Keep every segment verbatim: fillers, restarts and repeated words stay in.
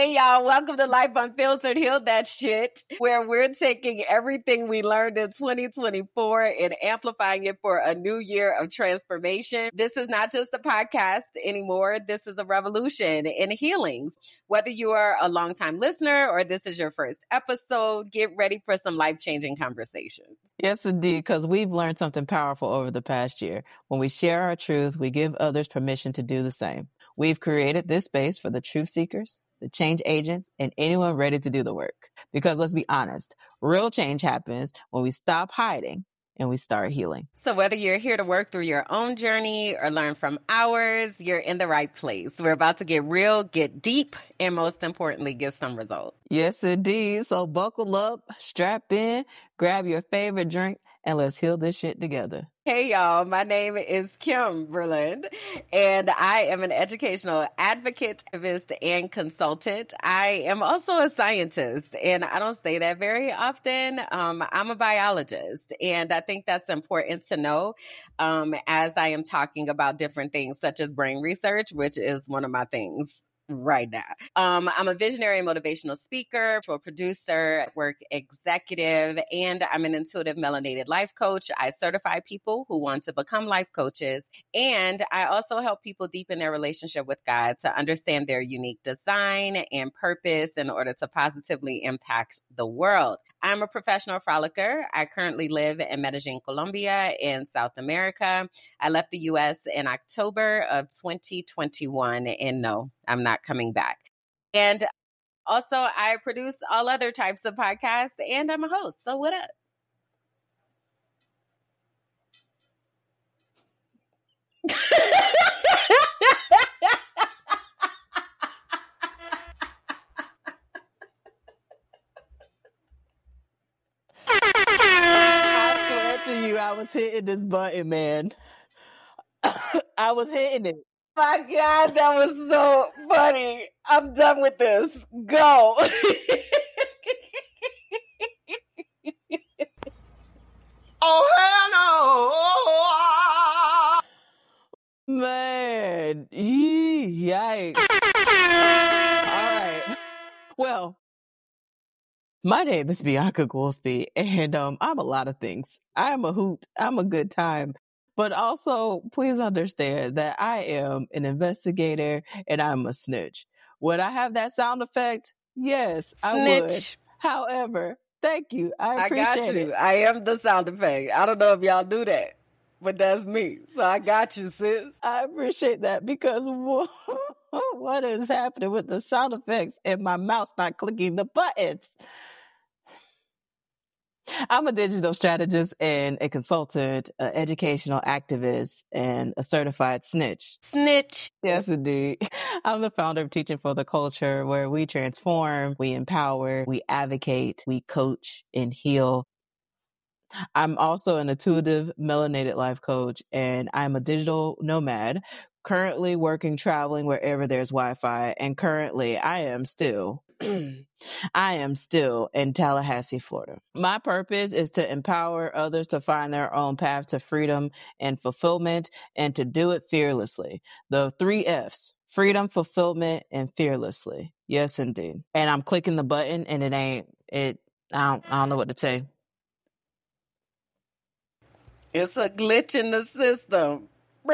Hey, y'all. Welcome to Life Unfiltered, Heal That Shit, where we're taking everything we learned in twenty twenty-four and amplifying it for a new year of transformation. This is not just a podcast anymore. This is a revolution in healings. Whether you are a longtime listener or this is your first episode, get ready for some life-changing conversations. Yes, indeed, because we've learned something powerful over the past year. When we share our truth, we give others permission to do the same. We've created this space for the truth seekers, the change agents, and anyone ready to do the work. Because let's be honest, real change happens when we stop hiding and we start healing. So whether you're here to work through your own journey or learn from ours, you're in the right place. We're about to get real, get deep, and most importantly, get some results. Yes, indeed. So buckle up, strap in, grab your favorite drink, and let's heal this shit together. Hey, y'all. My name is Kim Berland, and I am an educational advocate, activist, and consultant. I am also a scientist, and I don't say that very often. Um, I'm a biologist, and I think that's important to know um, as I am talking about different things, such as brain research, which is one of my things right now. Um, I'm a visionary and motivational speaker, a producer, work executive, and I'm an intuitive melanated life coach. I certify people who want to become life coaches, and I also help people deepen their relationship with God to understand their unique design and purpose in order to positively impact the world. I'm a professional frolicker. I currently live in Medellin, Colombia, in South America. I left the U S in October of twenty twenty-one, and no, I'm not coming back. And also, I produce all other types of podcasts, and I'm a host. So what up? I swear to you, I was hitting this button, man. I was hitting it. My God, that was so funny. I'm done with this. Go. Oh, hell no. Man, yee, yikes. All right. Well, my name is Bianca Goolsby, and um, I'm a lot of things. I'm a hoot. I'm a good time. But also, please understand that I am an investigator and I'm a snitch. Would I have that sound effect? Yes, I would. Snitch. However, thank you. I appreciate I got you. it. I am the sound effect. I don't know if y'all do that, but that's me. So I got you, sis. I appreciate that because what is happening with the sound effects and my mouse not clicking the buttons? I'm a digital strategist and a consultant, an educational activist, and a certified snitch. Snitch. Yes, indeed. I'm the founder of Teaching for the Culture, where we transform, we empower, we advocate, we coach, and heal. I'm also an intuitive melanated life coach, and I'm a digital nomad, currently working, traveling wherever there's Wi-Fi, and currently I am still... I am still in Tallahassee, Florida. My purpose is to empower others to find their own path to freedom and fulfillment and to do it fearlessly. The three F's: freedom, fulfillment, and fearlessly. Yes, indeed. And I'm clicking the button and it ain't, it, I don't, I don't know what to say. It's a glitch in the system.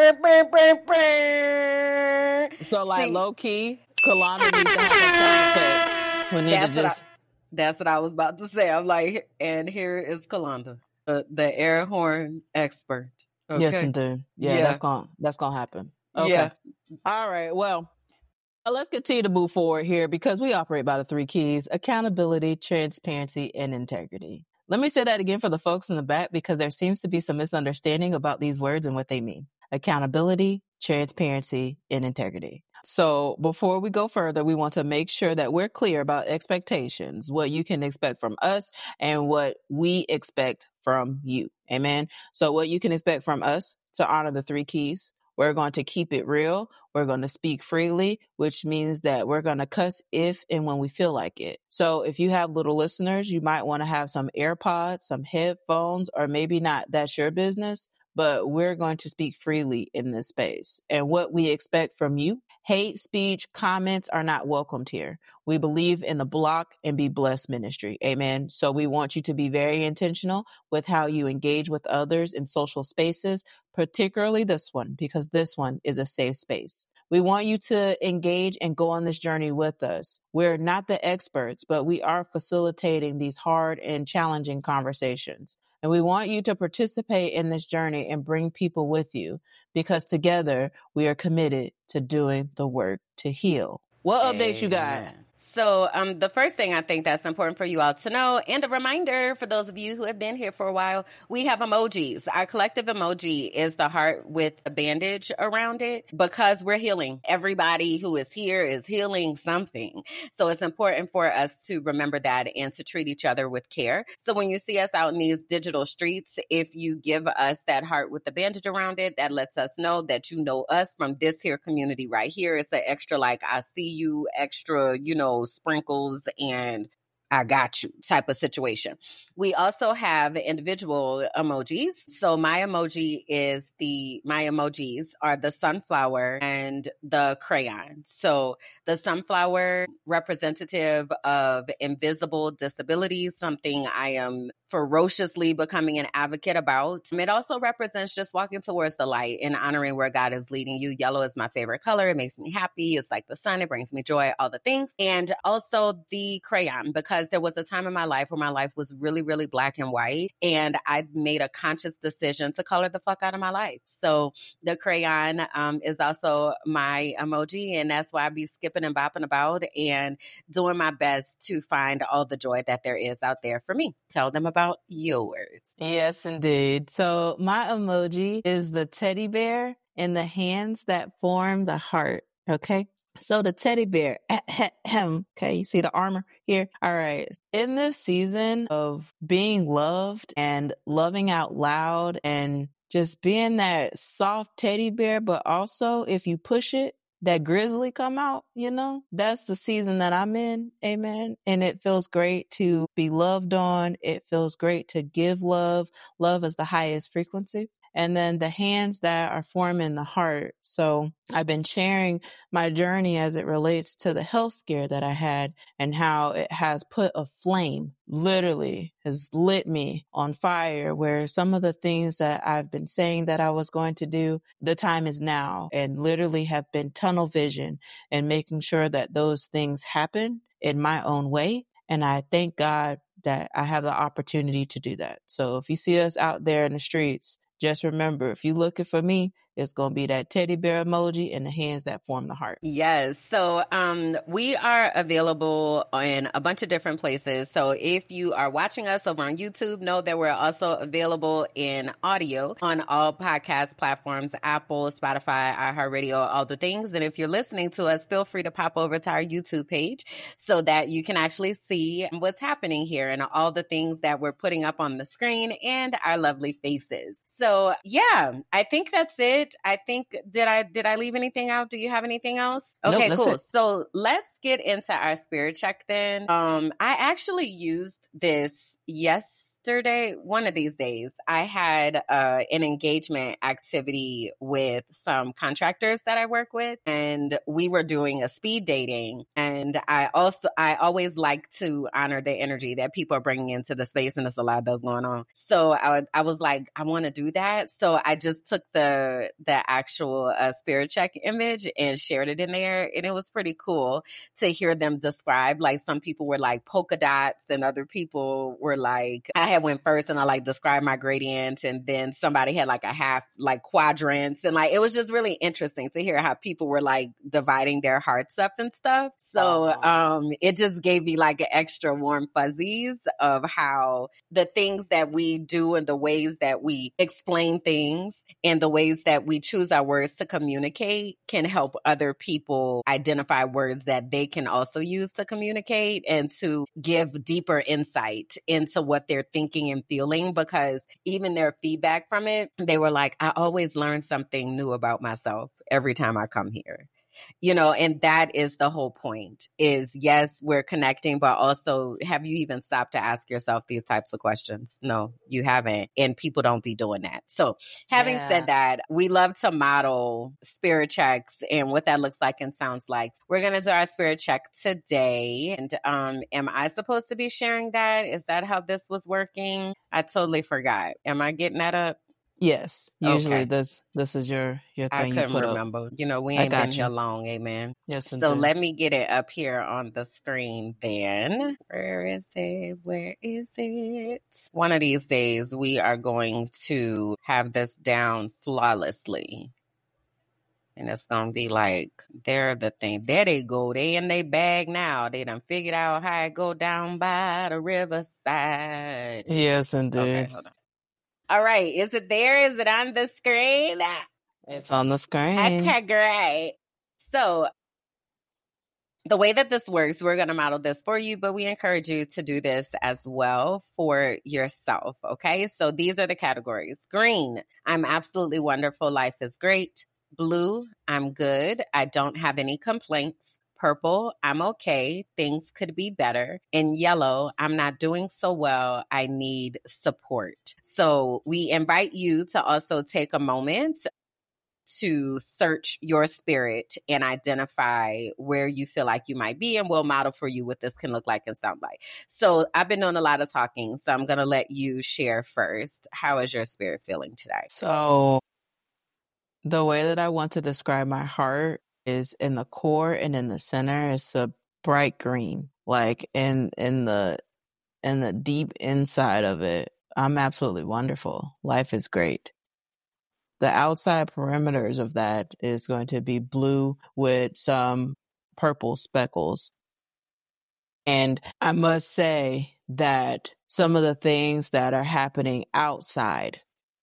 So like See, low key, Kalana needs to have that sound effects. We need that's to what just... I, that's what I was about to say. I'm like, and here is Kalanda, uh, the air horn expert. Okay? Yes, indeed. Yeah, Yeah. that's going that's gonna happen. Okay. Yeah. All right. Well, uh, let's continue to move forward here because we operate by the three keys: accountability, transparency, and integrity. Let me say that again for the folks in the back because there seems to be some misunderstanding about these words and what they mean. Accountability, transparency, and integrity. So before we go further, we want to make sure that we're clear about expectations, what you can expect from us and what we expect from you. Amen. So what you can expect from us: to honor the three keys. We're going to keep it real. We're going to speak freely, which means that we're going to cuss if and when we feel like it. So if you have little listeners, you might want to have some AirPods, some headphones, or maybe not. That's your business. but we're going to speak freely in this space. And what we expect from you, hate speech, comments are not welcomed here. We believe in the block and be blessed ministry. Amen. So we want you to be very intentional with how you engage with others in social spaces, particularly this one, because this one is a safe space. We want you to engage and go on this journey with us. We're not the experts, but we are facilitating these hard and challenging conversations. And we want you to participate in this journey and bring people with you, because together we are committed to doing the work to heal. What updates you got? So um, the first thing I think that's important for you all to know, and a reminder for those of you who have been here for a while, we have emojis. Our collective emoji is the heart with a bandage around it, because we're healing. Everybody who is here is healing something. So it's important for us to remember that and to treat each other with care. So when you see us out in these digital streets, if you give us that heart with the bandage around it, that lets us know that you know us from this here community right here. It's an extra like, I see you, extra, you know, sprinkles and I got you type of situation. We also have individual emojis. So my emoji is the, my emojis are the sunflower and the crayon. So the sunflower, representative of invisible disabilities, something I am ferociously becoming an advocate about. It also represents just walking towards the light and honoring where God is leading you. Yellow is my favorite color. It makes me happy. It's like the sun. It brings me joy, all the things. And also the crayon, because there was a time in my life where my life was really, really black and white. And I made a conscious decision to color the fuck out of my life. So the crayon um, is also my emoji. And that's why I be skipping and bopping about and doing my best to find all the joy that there is out there for me. Tell them about yours. Yes, indeed. So my emoji is the teddy bear and the hands that form the heart. Okay. So the teddy bear, okay, you see the armor here? All right. In this season of being loved and loving out loud and just being that soft teddy bear, but also if you push it, that grizzly come out, you know, that's the season that I'm in. Amen. And it feels great to be loved on. It feels great to give love. Love is the highest frequency. And then the hands that are forming the heart. So I've been sharing my journey as it relates to the health scare that I had and how it has put a flame, literally has lit me on fire, where some of the things that I've been saying that I was going to do, the time is now, and literally have been tunnel vision and making sure that those things happen in my own way. And I thank God that I have the opportunity to do that. So if you see us out there in the streets, just remember, if you're looking for me, it's going to be that teddy bear emoji and the hands that form the heart. Yes. So um, we are available in a bunch of different places. So if you are watching us over on YouTube, know that we're also available in audio on all podcast platforms, Apple, Spotify, iHeartRadio, all the things. And if you're listening to us, feel free to pop over to our YouTube page so that you can actually see what's happening here and all the things that we're putting up on the screen and our lovely faces. So yeah, I think that's it. I think, did I did I leave anything out? Do you have anything else? Okay, nope, cool. It. So let's get into our spirit check then. Um, I actually used this yesterday, one of these days. I had uh, an engagement activity with some contractors that I work with, and we were doing a speed dating. And I also, I always like to honor the energy that people are bringing into the space, and there's a lot of those going on. So I, I was like, I want to do that. So I just took the the actual uh, spirit check image and shared it in there, and it was pretty cool to hear them describe. Like some people were like polka dots, and other people were like, I had went first and I like described my gradient, and then somebody had like a half like quadrants, and like it was just really interesting to hear how people were like dividing their hearts up and stuff. So um it just gave me like an extra warm fuzzies of how the things that we do and the ways that we explain things and the ways that we choose our words to communicate can help other people identify words that they can also use to communicate and to give deeper insight into what they're thinking and feeling, because even their feedback from it, they were like, I always learn something new about myself every time I come here. You know, and that is the whole point is, yes, we're connecting, but also have you even stopped to ask yourself these types of questions? No, you haven't. And people don't be doing that. So having Yeah. said that, we love to model spirit checks and what that looks like and sounds like. We're going to do our spirit check today. And um, am I supposed to be sharing that? Is that how this was working? I totally forgot. Am I getting that up? Yes. Usually Okay. this this is your your I thing you couldn't put up. remember. You know, we I ain't got been here you. long, amen. Yes, So indeed. let me get it up here on the screen then. Where is it? Where is it? One of these days, we are going to have this down flawlessly. And it's going to be like, they're the thing. There they go. They in their bag now. They done figured out how it go down by the riverside. Yes, indeed. Okay, hold on. All right. Is it there? Is it on the screen? It's on the screen. Okay, great. So the way that this works, we're going to model this for you, but we encourage you to do this as well for yourself. Okay. So these are the categories. Green, I'm absolutely wonderful. Life is great. Blue, I'm good. I don't have any complaints. Purple, I'm okay. Things could be better. And yellow, I'm not doing so well. I need support. So we invite you to also take a moment to search your spirit and identify where you feel like you might be, and we'll model for you what this can look like and sound like. So I've been doing a lot of talking, so I'm going to let you share first. How is your spirit feeling today? So the way that I want to describe my heart is in the core and in the center. It's a bright green, like in in the in the deep inside of it. I'm absolutely wonderful. Life is great. The outside perimeters of that is going to be blue with some purple speckles. And I must say that some of the things that are happening outside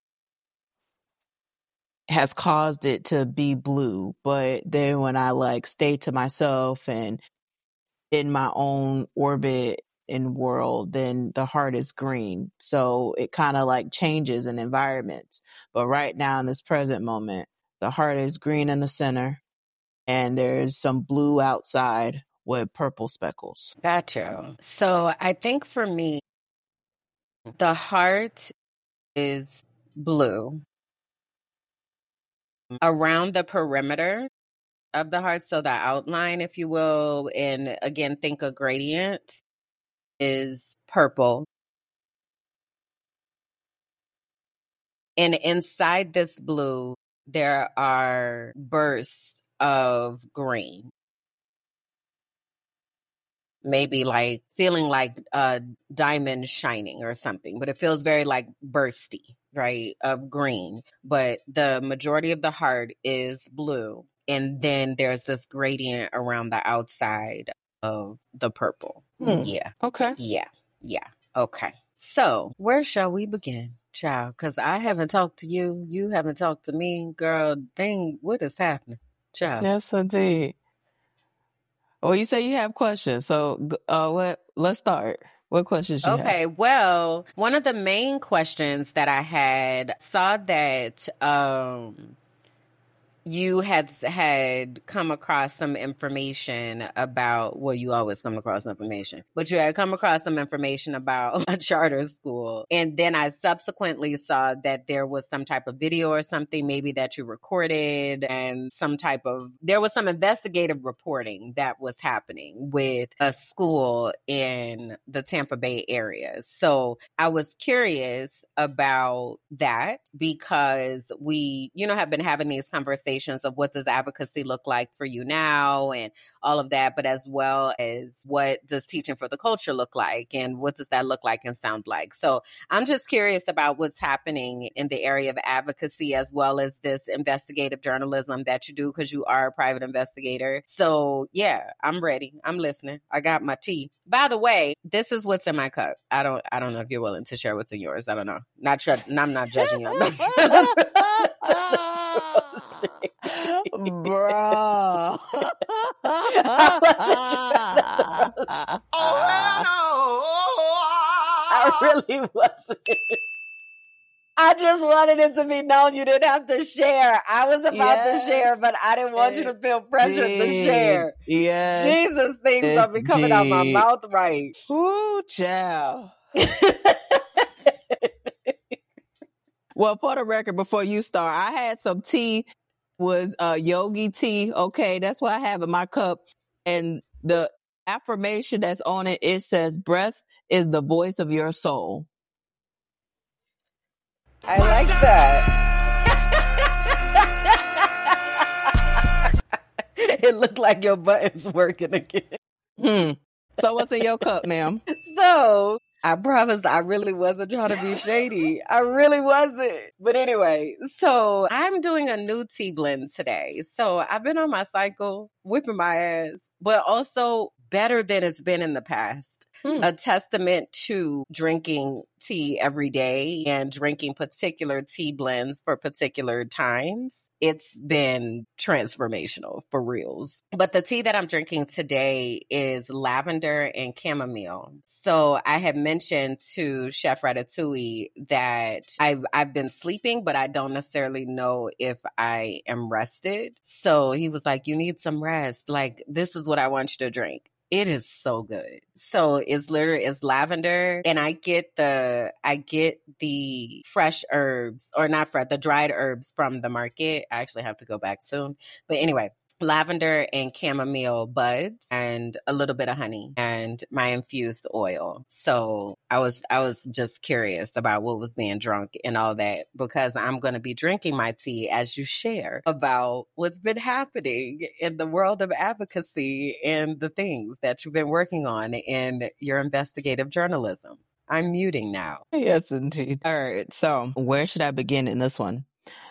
has caused it to be blue. But then when I like stay to myself and in my own orbit and world, then the heart is green. So it kind of like changes in environments. But right now in this present moment, the heart is green in the center and there's some blue outside with purple speckles. Gotcha. So I think for me, the heart is blue. Around the perimeter of the heart, so the outline, if you will, and again, think a gradient, is purple. And inside this blue, there are bursts of green. Maybe like feeling like a diamond shining or something, but it feels very like bursty, right, of green. But the majority of the heart is blue. And then there's this gradient around the outside of the purple. Hmm. Yeah. Okay. Yeah. Yeah. Okay. So where shall we begin, child? Because I haven't talked to you. You haven't talked to me. Girl, dang, what is happening, child? Yes, indeed. Well, you say you have questions. So uh, what? Let's start. What questions you have? Okay, well, one of the main questions that I had saw that um, you had had come across some information about, well, you always come across information, but you had come across some information about a charter school. And then I subsequently saw that there was some type of video or something maybe that you recorded, and some type of, there was some investigative reporting that was happening with a school in the Tampa Bay area. So I was curious about that because we, you know, have been having these conversations of what does advocacy look like for you now and all of that, but as well as what does teaching for the culture look like and what does that look like and sound like. So I'm just curious about what's happening in the area of advocacy as well as this investigative journalism that you do because you are a private investigator. So yeah, I'm ready. I'm listening. I got my tea. By the way, this is what's in my cup. I don't I don't know if you're willing to share what's in yours. I don't know. Not sure. I'm not judging you. Bro. I really wasn't. I just wanted it to be known you didn't have to share. I was about Yes, to share, but I didn't want you to feel pressured to indeed. share. Yes, Jesus, things don't be coming out my indeed. mouth right. Ooh, child. Well, for the record, before you start, I had some tea, was uh, yogi tea. Okay, that's what I have in my cup. And the affirmation that's on it, it says, breath is the voice of your soul. I like that. It looked like your button's working again. Hmm. So what's in your cup, ma'am? So I promise I really wasn't trying to be shady. I really wasn't. But anyway, so I'm doing a new tea blend today. So I've been on my cycle, whipping my ass, but also better than it's been in the past. Hmm. A testament to drinking tea every day and drinking particular tea blends for particular times. It's been transformational for reals. But the tea that I'm drinking today is lavender and chamomile. So I had mentioned to Chef Ratatouille that I've, I've been sleeping, but I don't necessarily know if I am rested. So he was like, you need some rest. Like, this is what I want you to drink. It is so good. So it's literally, it's lavender, and I get the, I get the fresh herbs, or not fresh, the dried herbs from the market. I actually have to go back soon. But anyway, lavender and chamomile buds and a little bit of honey and my infused oil. So I was I was just curious about what was being drunk and all that, because I'm going to be drinking my tea as you share about what's been happening in the world of advocacy and the things that you've been working on in your investigative journalism. I'm muting now. Yes, indeed. All right. So where should I begin in this one?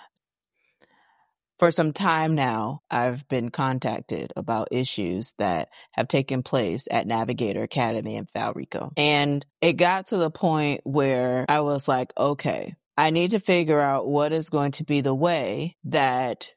For some time now, I've been contacted about issues that have taken place at Navigator Academy in Valrico. And it got to the point where I was like, okay, I need to figure out what is going to be the way that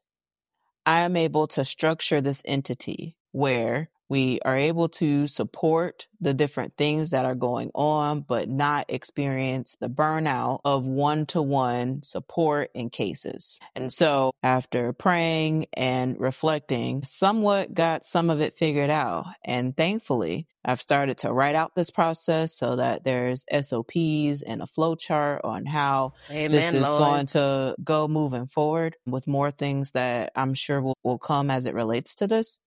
I am able to structure this entity where we are able to support the different things that are going on, but not experience the burnout of one-to-one support in cases. And so after praying and reflecting, somewhat got some of it figured out. And thankfully, I've started to write out this process so that there's S O Ps and a flow chart on how Amen, this is Lord. going to go moving forward, with more things that I'm sure will, will come as it relates to this.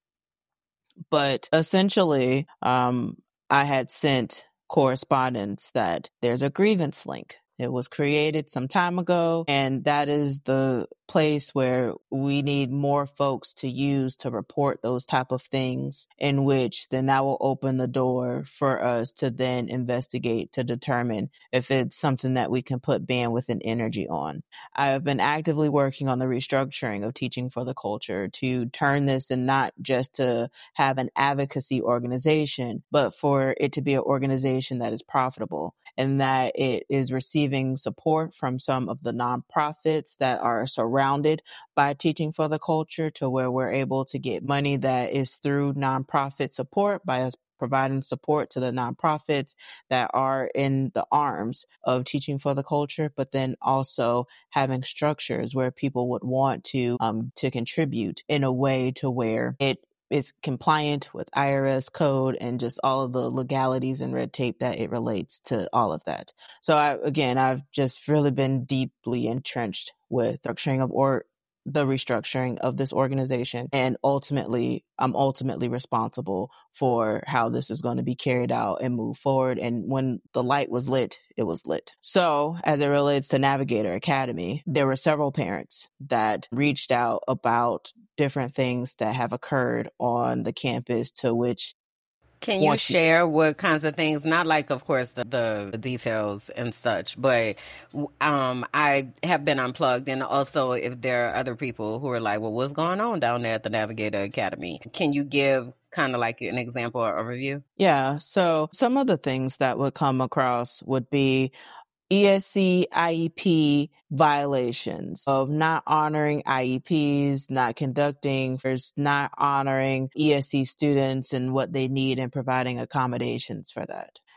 But essentially, um, I had sent correspondence that there's a grievance link. It was created some time ago, and that is the place where we need more folks to use to report those type of things, in which then that will open the door for us to then investigate to determine if it's something that we can put bandwidth and energy on. I have been actively working on the restructuring of Teaching for the Culture to turn this, and not just to have an advocacy organization, but for it to be an organization that is profitable, and that it is receiving support from some of the nonprofits that are surrounded by Teaching for the Culture, to where we're able to get money that is through nonprofit support by us providing support to the nonprofits that are in the arms of Teaching for the Culture, but then also having structures where people would want to um, to contribute in a way to where it is compliant with I R S code and just all of the legalities and red tape that it relates to all of that. So I, again, I've just really been deeply entrenched with structuring of or the restructuring of this organization. And ultimately, I'm ultimately responsible for how this is going to be carried out and move forward. And when the light was lit, it was lit. So as it relates to Navigator Academy, there were several parents that reached out about different things that have occurred on the campus, to which Can you share what kinds of things, not like, of course, the, the details and such, but um, I have been unplugged. And also, if there are other people who are like, well, what's going on down there at the Navigator Academy? Can you give kind of like an example or overview? Yeah. So some of the things that would come across would be E S C I E P violations of not honoring I E Ps, not conducting, first not honoring E S C students and what they need and providing accommodations for that.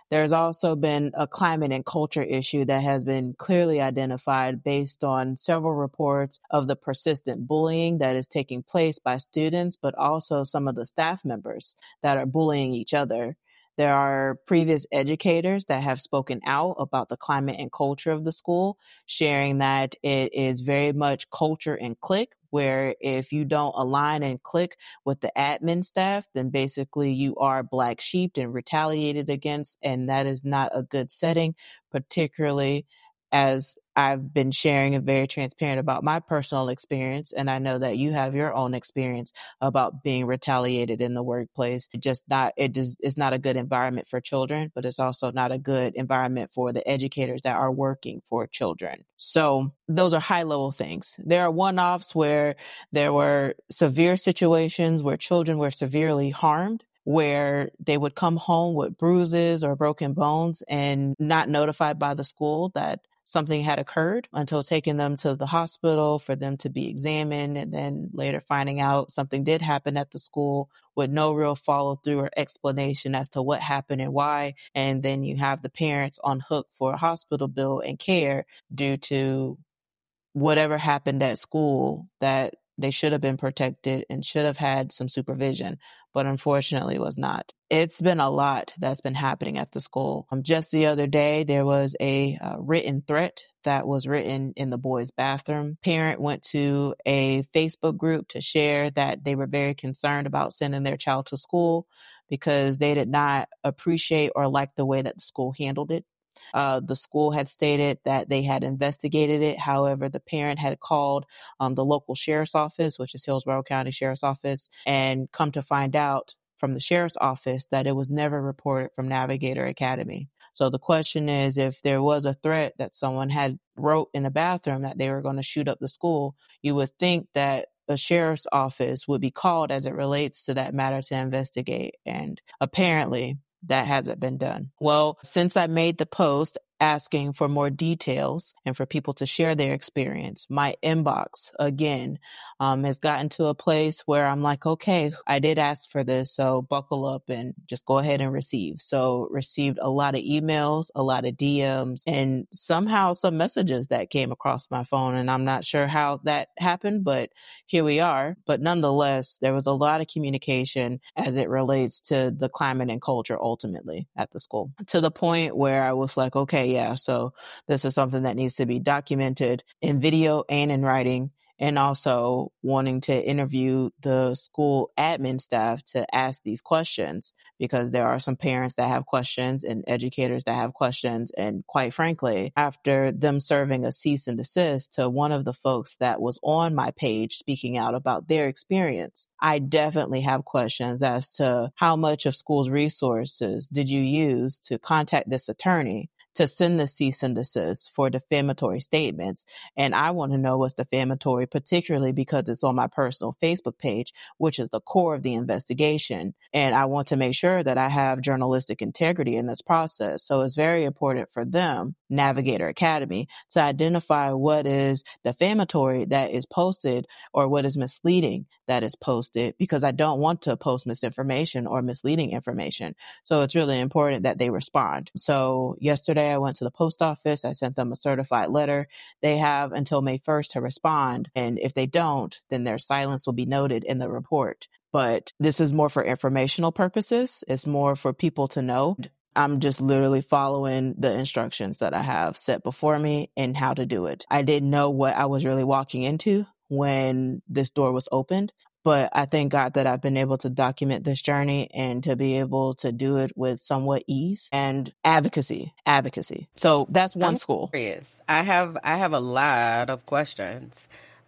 There's also been a climate and culture issue that has been clearly identified based on several reports of the persistent bullying that is taking place by students, but also some of the staff members that are bullying each other. There are previous educators that have spoken out about the climate and culture of the school, sharing that it is very much culture and clique, where if you don't align and click with the admin staff, then basically you are black sheeped and retaliated against, and that is not a good setting, particularly as I've been sharing and very transparent about my personal experience, and I know that you have your own experience about being retaliated in the workplace. It just not it just it's not a good environment for children, but it's also not a good environment for the educators that are working for children. So those are high level things. There are one-offs where there were severe situations where children were severely harmed, where they would come home with bruises or broken bones and not notified by the school that something had occurred until taking them to the hospital for them to be examined, and then later finding out something did happen at the school with no real follow through or explanation as to what happened and why. And then you have the parents on hook for a hospital bill and care due to whatever happened at school that they should have been protected and should have had some supervision, but unfortunately was not. It's been a lot that's been happening at the school. Um, just the other day, there was a uh, written threat that was written in the boys' bathroom. Parent went to a Facebook group to share that they were very concerned about sending their child to school because they did not appreciate or like the way that the school handled it. Uh, the school had stated that they had investigated it. However, the parent had called um, the local sheriff's office, which is Hillsborough County Sheriff's Office, and come to find out from the sheriff's office that it was never reported from Navigator Academy. So the question is, if there was a threat that someone had wrote in the bathroom that they were going to shoot up the school, you would think that a sheriff's office would be called as it relates to that matter to investigate. And apparently, that hasn't been done. Well, since I made the post asking for more details and for people to share their experience, my inbox, again, um, has gotten to a place where I'm like, okay, I did ask for this, so buckle up and just go ahead and receive. So received a lot of emails, a lot of D Ms, and somehow some messages that came across my phone. And I'm not sure how that happened, but here we are. But nonetheless, there was a lot of communication as it relates to the climate and culture ultimately at the school, to the point where I was like, okay, yeah, so this is something that needs to be documented in video and in writing, and also wanting to interview the school admin staff to ask these questions, because there are some parents that have questions and educators that have questions. And quite frankly, after them serving a cease and desist to one of the folks that was on my page speaking out about their experience, I definitely have questions as to how much of school's resources did you use to contact this attorney to send the cease and desist for defamatory statements. And I want to know what's defamatory, particularly because it's on my personal Facebook page, which is the core of the investigation. And I want to make sure that I have journalistic integrity in this process. So it's very important for them, Navigator Academy, to identify what is defamatory that is posted or what is misleading that is posted, because I don't want to post misinformation or misleading information. So it's really important that they respond. So yesterday I went to the post office. I sent them a certified letter. They have until May first to respond. And if they don't, then their silence will be noted in the report. But this is more for informational purposes. It's more for people to know. I'm just literally following the instructions that I have set before me and how to do it. I didn't know what I was really walking into when this door was opened, but I thank God that I've been able to document this journey and to be able to do it with somewhat ease and advocacy, advocacy. So that's one I'm school. Curious. I have I have a lot of questions.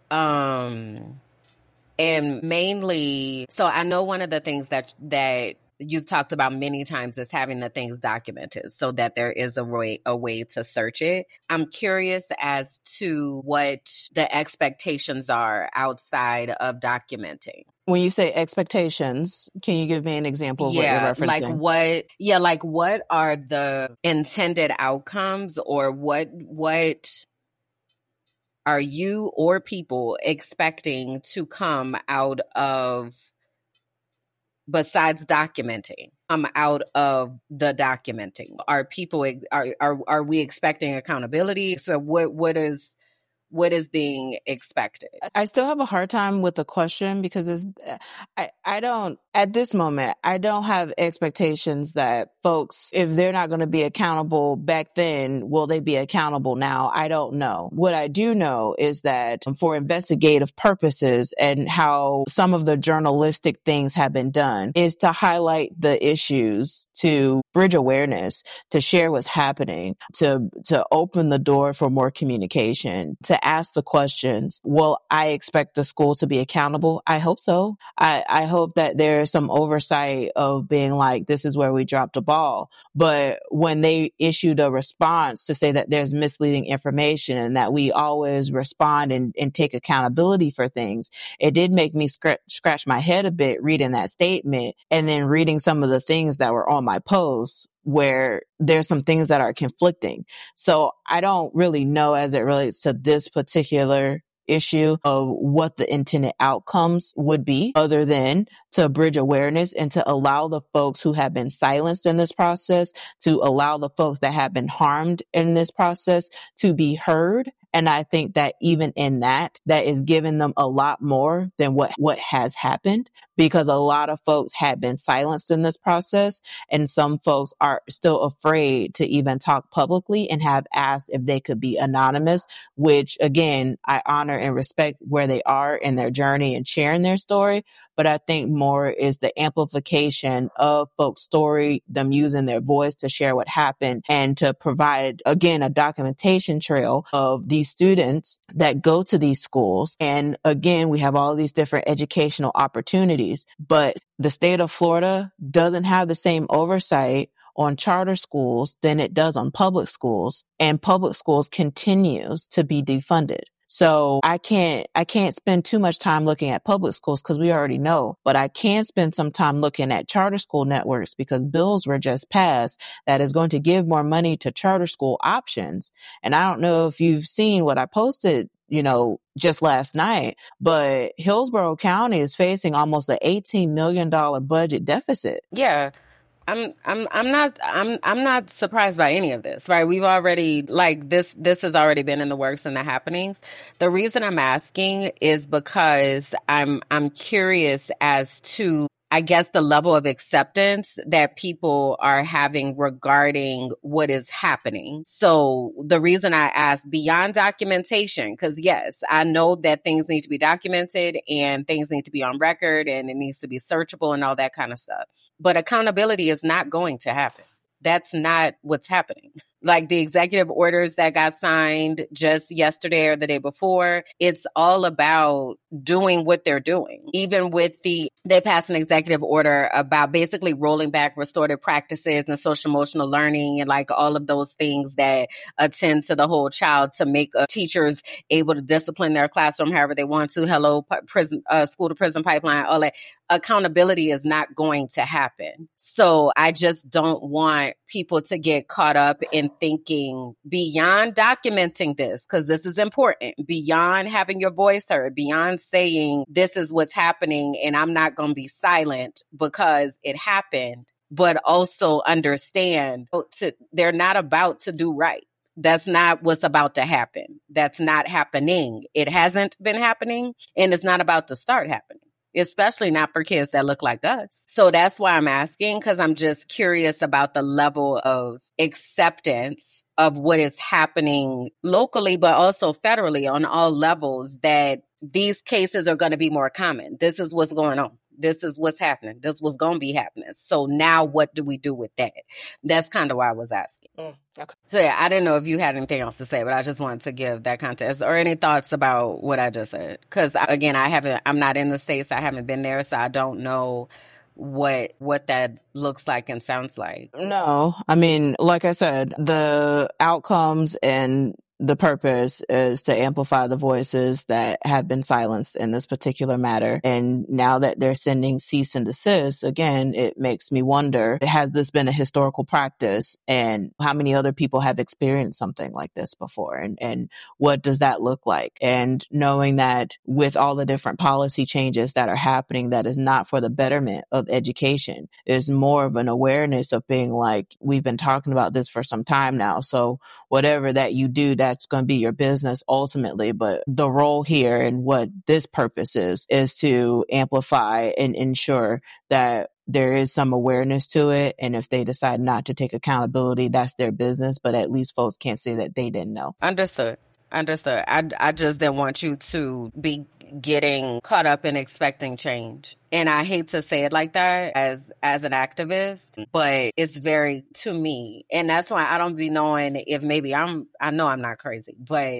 Um and mainly, so I know one of the things that that you've talked about many times is having the things documented so that there is a way a way to search it. I'm curious as to what the expectations are outside of documenting. When you say expectations, can you give me an example of Yeah, what you're like referencing? what yeah, like what are the intended outcomes, or what what are you or people expecting to come out of, besides documenting? come out of the documenting? Are people are are are we expecting accountability? So what what is what is being expected? I still have a hard time with the question because it's, I, I don't, at this moment, I don't have expectations that folks, if they're not going to be accountable back then, will they be accountable now? I don't know. What I do know is that for investigative purposes and how some of the journalistic things have been done is to highlight the issues, to bridge awareness, to share what's happening, to, to open the door for more communication, to ask the questions. Will I expect the school to be accountable? I hope so. I, I hope that there's some oversight of being like, this is where we dropped a ball. But when they issued a response to say that there's misleading information and that we always respond and, and take accountability for things, it did make me scratch, scratch my head a bit reading that statement and then reading some of the things that were on my posts, where there's some things that are conflicting. So I don't really know as it relates to this particular issue of what the intended outcomes would be, other than to bridge awareness and to allow the folks who have been silenced in this process, to allow the folks that have been harmed in this process to be heard. And I think that even in that, that is giving them a lot more than what, what has happened, because a lot of folks had been silenced in this process. And some folks are still afraid to even talk publicly and have asked if they could be anonymous, which again, I honor and respect where they are in their journey and sharing their story. But I think more is the amplification of folks' story, them using their voice to share what happened and to provide, again, a documentation trail of these students that go to these schools. And again, we have all these different educational opportunities, but the state of Florida doesn't have the same oversight on charter schools than it does on public schools, and public schools continues to be defunded. So I can't, I can't spend too much time looking at public schools because we already know, but I can spend some time looking at charter school networks because bills were just passed that is going to give more money to charter school options. And I don't know if you've seen what I posted, you know, just last night, but Hillsborough County is facing almost an eighteen million dollars budget deficit. Yeah. I'm I'm I'm not I'm I'm not surprised by any of this, right? We've already like this this has already been in the works and the happenings. The reason I'm asking is because I'm I'm curious as to, I guess, the level of acceptance that people are having regarding what is happening. So the reason I ask beyond documentation, because yes, I know that things need to be documented and things need to be on record and it needs to be searchable and all that kind of stuff. But accountability is not going to happen. That's not what's happening. Like the executive orders that got signed just yesterday or the day before, it's all about doing what they're doing. Even with the, they passed an executive order about basically rolling back restorative practices and social emotional learning and like all of those things that attend to the whole child to make uh, teachers able to discipline their classroom however they want to. Hello, prison, uh, school to prison pipeline, all that. Accountability is not going to happen. So I just don't want people to get caught up in thinking beyond documenting this, because this is important, beyond having your voice heard, beyond saying this is what's happening and I'm not going to be silent because it happened, but also understand to, they're not about to do right. That's not what's about to happen. That's not happening. It hasn't been happening and it's not about to start happening, especially not for kids that look like us. So that's why I'm asking, because I'm just curious about the level of acceptance of what is happening locally, but also federally on all levels, that these cases are going to be more common. This is what's going on. This is what's happening. This was going to be happening. So now what do we do with that? That's kind of why I was asking. Mm, okay. So yeah, I didn't know if you had anything else to say, but I just wanted to give that context or any thoughts about what I just said. Because again, I haven't, I'm not in the States. I haven't been there. So I don't know what what that looks like and sounds like. No, I mean, like I said, the outcomes and the purpose is to amplify the voices that have been silenced in this particular matter. And now that they're sending cease and desist, again, it makes me wonder, has this been a historical practice? And how many other people have experienced something like this before? And, and what does that look like? And knowing that with all the different policy changes that are happening, that is not for the betterment of education, is more of an awareness of being like, we've been talking about this for some time now. So whatever that you do, that's going to be your business ultimately. But the role here and what this purpose is, is to amplify and ensure that there is some awareness to it. And if they decide not to take accountability, that's their business. But at least folks can't say that they didn't know. Understood. Understood. I, I just didn't want you to be getting caught up in expecting change. And I hate to say it like that as as an activist, but it's very, to me, and that's why I don't be knowing if maybe I'm, I know I'm not crazy, but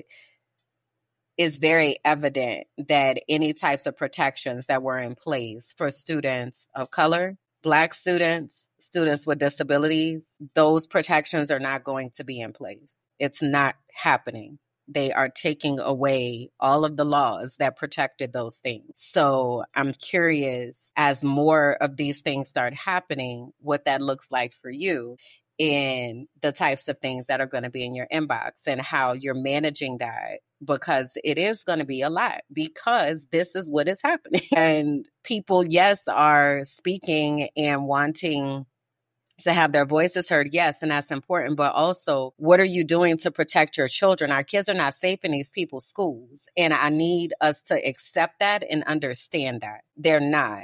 it's very evident that any types of protections that were in place for students of color, Black students, students with disabilities, those protections are not going to be in place. It's not happening. They are taking away all of the laws that protected those things. So I'm curious, as more of these things start happening, what that looks like for you in the types of things that are going to be in your inbox and how you're managing that, because it is going to be a lot, because this is what is happening. And people, yes, are speaking and wanting to have their voices heard. Yes, and that's important. But also, what are you doing to protect your children? Our kids are not safe in these people's schools. And I need us to accept that and understand that they're not.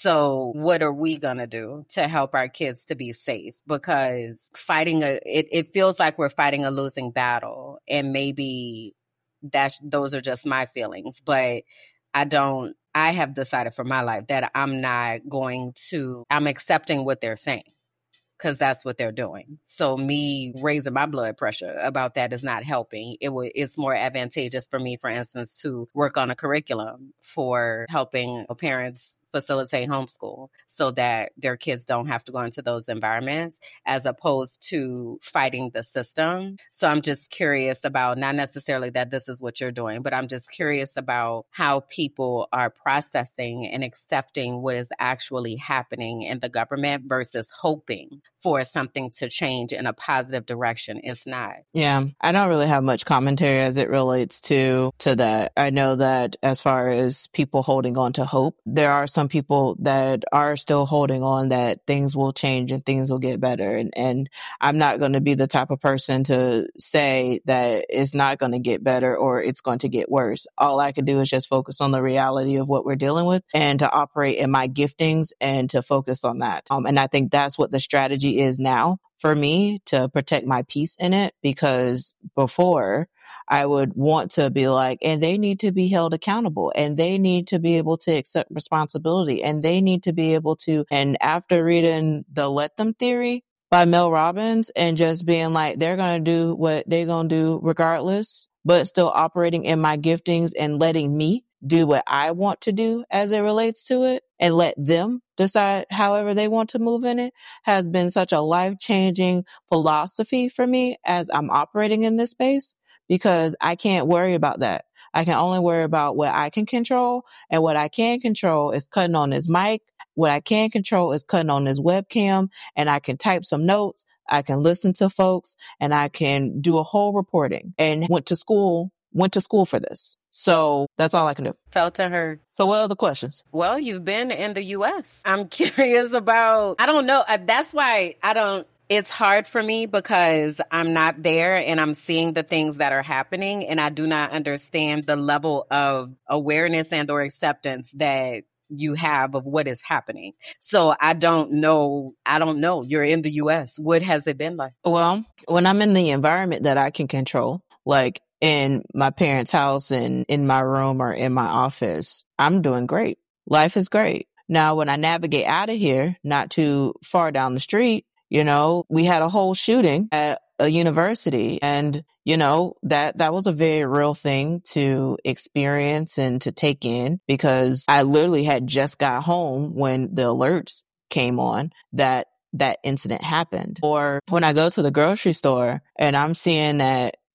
So what are we going to do to help our kids to be safe? Because fighting a, it, it feels like we're fighting a losing battle. And maybe that's, those are just my feelings. But I don't, I have decided for my life that I'm not going to, I'm accepting what they're saying, because that's what they're doing. So me raising my blood pressure about that is not helping. It w- it's more advantageous for me, for instance, to work on a curriculum for helping parents facilitate homeschool so that their kids don't have to go into those environments, as opposed to fighting the system. So I'm just curious about, not necessarily that this is what you're doing, but I'm just curious about how people are processing and accepting what is actually happening in the government versus hoping for something to change in a positive direction. It's not. Yeah, I don't really have much commentary as it relates to to that. I know that as far as people holding on to hope, there are some people that are still holding on that things will change and things will get better. And, and I'm not going to be the type of person to say that it's not going to get better or it's going to get worse. All I can do is just focus on the reality of what we're dealing with and to operate in my giftings and to focus on that. Um, and I think that's what the strategy is now for me, to protect my peace in it, because before I would want to be like, and they need to be held accountable and they need to be able to accept responsibility and they need to be able to. And after reading the Let Them Theory by Mel Robbins and just being like, they're going to do what they're going to do regardless, but still operating in my giftings and letting me do what I want to do as it relates to it and let them decide however they want to move in it, has been such a life-changing philosophy for me as I'm operating in this space, because I can't worry about that. I can only worry about what I can control, and what I can control is cutting on this mic. What I can control is cutting on this webcam, and I can type some notes. I can listen to folks, and I can do a whole reporting, and went to school, went to school for this. So that's all I can do. Felt and heard. So what are the questions? Well, you've been in the U S. I'm curious about, I don't know. That's why I don't, it's hard for me, because I'm not there and I'm seeing the things that are happening, and I do not understand the level of awareness and or acceptance that you have of what is happening. So I don't know. I don't know. You're in the U S. What has it been like? Well, when I'm in the environment that I can control, like in my parents' house and in my room or in my office, I'm doing great. Life is great. Now, when I navigate out of here, not too far down the street, you know, we had a whole shooting at a university, and, you know, that, that was a very real thing to experience and to take in, because I literally had just got home when the alerts came on that that incident happened. Or when I go to the grocery store and I'm seeing that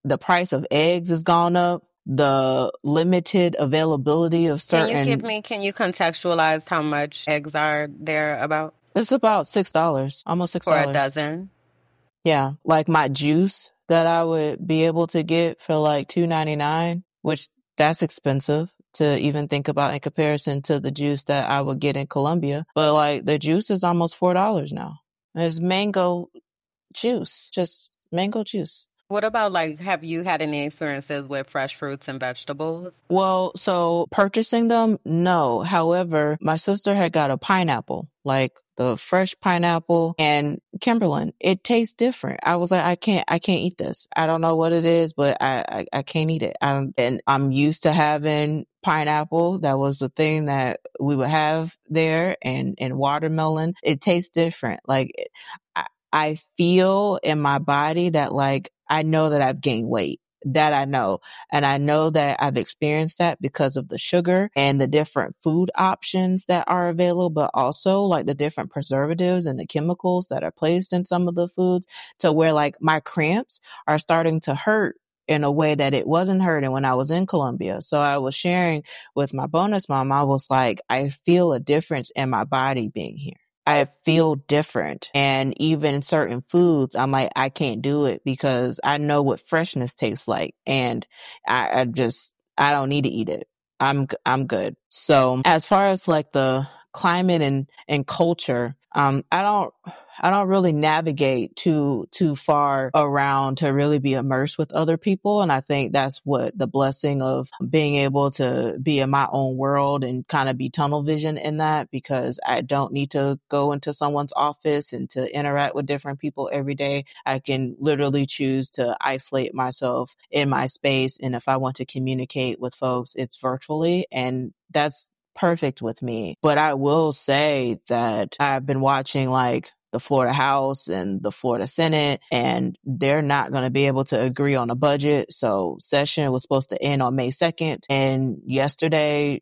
the price of eggs has gone up. The limited availability of certain... Can you give me, can you contextualize how much eggs are there about? It's about six dollars, almost six dollars. For a dozen? Yeah. Like my juice that I would be able to get for like two ninety-nine, which that's expensive to even think about in comparison to the juice that I would get in Colombia. But like the juice is almost four dollars now. And it's mango juice, just mango juice. What about, like, have you had any experiences with fresh fruits and vegetables? Well, so purchasing them, no. However, my sister had got a pineapple, like the fresh pineapple, and Kimberlyn, it tastes different. I was like, I can't, I can't eat this. I don't know what it is, but I, I, I can't eat it. I'm, and I'm used to having pineapple. That was the thing that we would have there, and, and watermelon. It tastes different. Like, I, I feel in my body that, like, I know that I've gained weight. That I know. And I know that I've experienced that because of the sugar and the different food options that are available, but also like the different preservatives and the chemicals that are placed in some of the foods, to where like my cramps are starting to hurt in a way that it wasn't hurting when I was in Colombia. So I was sharing with my bonus mom, I was like, I feel a difference in my body being here. I feel different. And even certain foods, I'm like, I can't do it because I know what freshness tastes like. And I, I just, I don't need to eat it. I'm, I'm good. So as far as like the climate and, and culture, um, I don't, I don't really navigate too, too far around to really be immersed with other people. And I think that's what the blessing of being able to be in my own world and kind of be tunnel vision in that, because I don't need to go into someone's office and to interact with different people every day. I can literally choose to isolate myself in my space. And if I want to communicate with folks, it's virtually. And that's perfect with me. But I will say that I've been watching like the Florida House and the Florida Senate, and they're not going to be able to agree on a budget. So session was supposed to end on May second. And yesterday,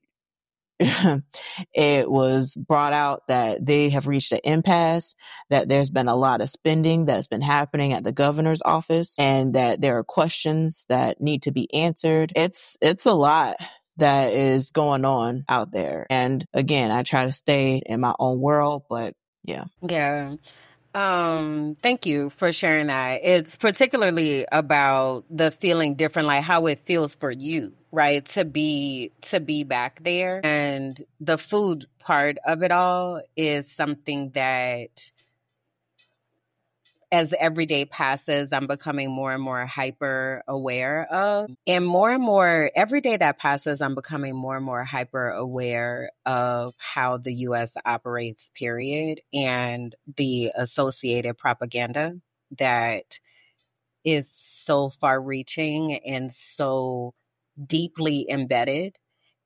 it was brought out that they have reached an impasse, that there's been a lot of spending that's been happening at the governor's office, and that there are questions that need to be answered. It's, it's a lot that is going on out there. And again, I try to stay in my own world, but yeah. Yeah. Um, thank you for sharing that. It's particularly about the feeling different, like how it feels for you, right? To be, to be back there. And the food part of it all is something that, as every day passes, I'm becoming more and more hyper aware of. And more and more, every day that passes, I'm becoming more and more hyper aware of how the U S operates, period, and the associated propaganda that is so far reaching and so deeply embedded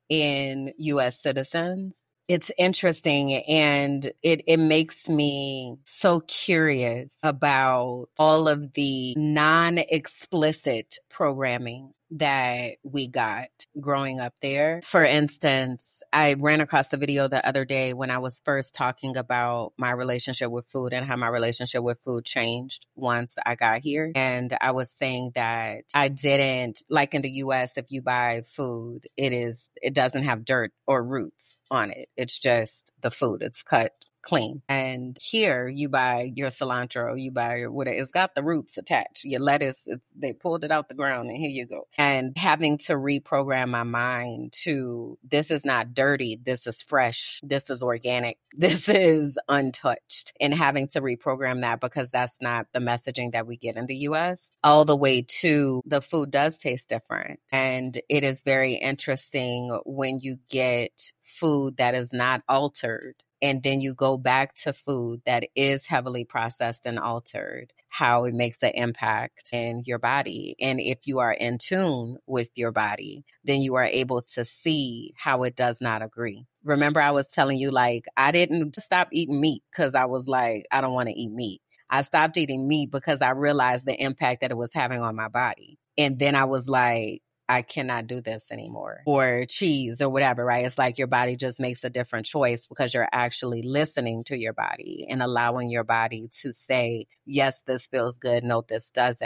in U S citizens. It's interesting, and it, it makes me so curious about all of the non-explicit programming that we got growing up there. For instance, I ran across a video the other day when I was first talking about my relationship with food and how my relationship with food changed once I got here. And I was saying that I didn't, like in the U S, if you buy food, it is, it doesn't have dirt or roots on it. It's just the food. It's cut clean. And here you buy your cilantro, you buy your whatever, it's got the roots attached. Your lettuce, it's, they pulled it out the ground and here you go. And having to reprogram my mind to, this is not dirty, this is fresh, this is organic, this is untouched. And having to reprogram that, because that's not the messaging that we get in the U S, all the way to the food does taste different. And it is very interesting when you get food that is not altered, and then you go back to food that is heavily processed and altered, how it makes an impact in your body. And if you are in tune with your body, then you are able to see how it does not agree. Remember, I was telling you, like, I didn't stop eating meat because I was like, I don't want to eat meat. I stopped eating meat because I realized the impact that it was having on my body. And then I was like, I cannot do this anymore, or cheese or whatever, right? It's like your body just makes a different choice because you're actually listening to your body and allowing your body to say, yes, this feels good. No, this doesn't.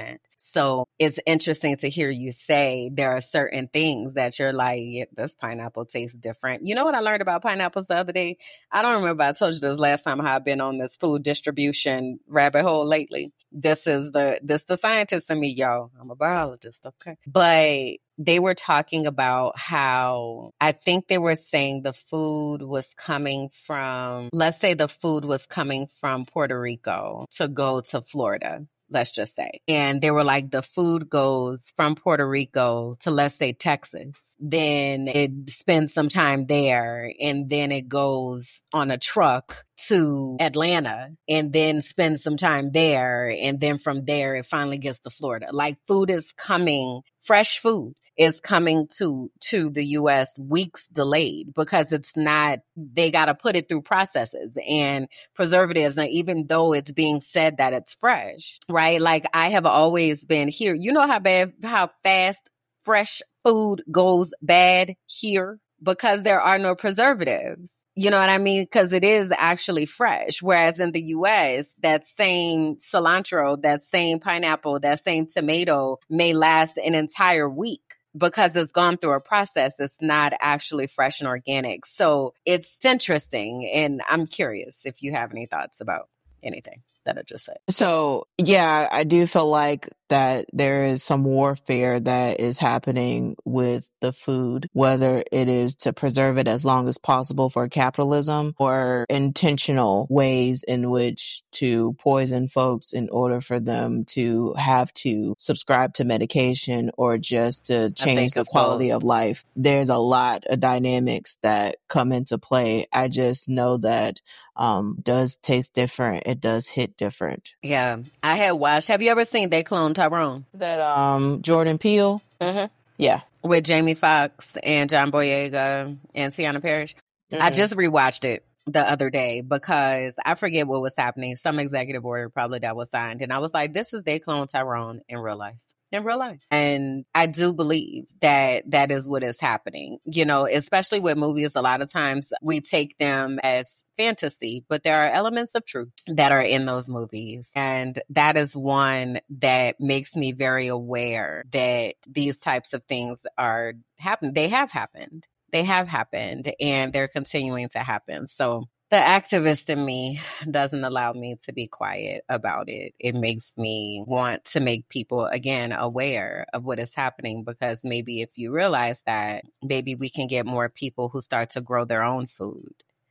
So it's interesting to hear you say there are certain things that you're like, yeah, this pineapple tastes different. You know what I learned about pineapples the other day? I don't remember. I told you this last time how I've been on this food distribution rabbit hole lately. This is the this the scientist in me, y'all. I'm a biologist, okay? But they were talking about how I think they were saying the food was coming from, let's say the food was coming from Puerto Rico to go to Florida. Let's just say. And they were like, the food goes from Puerto Rico to, let's say, Texas. Then it spends some time there. And then it goes on a truck to Atlanta and then spends some time there. And then from there, it finally gets to Florida. Like food is coming, fresh food is coming to to the U S weeks delayed because it's not, they got to put it through processes and preservatives. And even though it's being said that it's fresh, right? Like I have always been here. You know how bad, how fast fresh food goes bad here because there are no preservatives. You know what I mean? Because it is actually fresh. Whereas in the U S, that same cilantro, that same pineapple, that same tomato may last an entire week because it's gone through a process. It's not actually fresh and organic. So it's interesting. And I'm curious if you have any thoughts about anything that I just said. So, yeah, I do feel like that there is some warfare that is happening with the food, whether it is to preserve it as long as possible for capitalism or intentional ways in which to poison folks in order for them to have to subscribe to medication or just to change the quality both. of life. There's a lot of dynamics that come into play. I just know that um does taste different. It does hit different. Yeah. I had watched, have you ever seen They Clone Tyrone? That um Jordan Peele? Mm-hmm. Yeah. With Jamie Foxx and John Boyega and Tiana Parrish. Mm-hmm. I just rewatched it the other day because I forget what was happening. Some executive order probably that was signed. And I was like, this is They Clone Tyrone in real life. In real life. And I do believe that that is what is happening, you know, especially with movies. A lot of times we take them as fantasy, but there are elements of truth that are in those movies. And that is one that makes me very aware that these types of things are happening. They have happened. They have happened and they're continuing to happen. So the activist in me doesn't allow me to be quiet about it. It makes me want to make people, again, aware of what is happening because maybe if you realize that, maybe we can get more people who start to grow their own food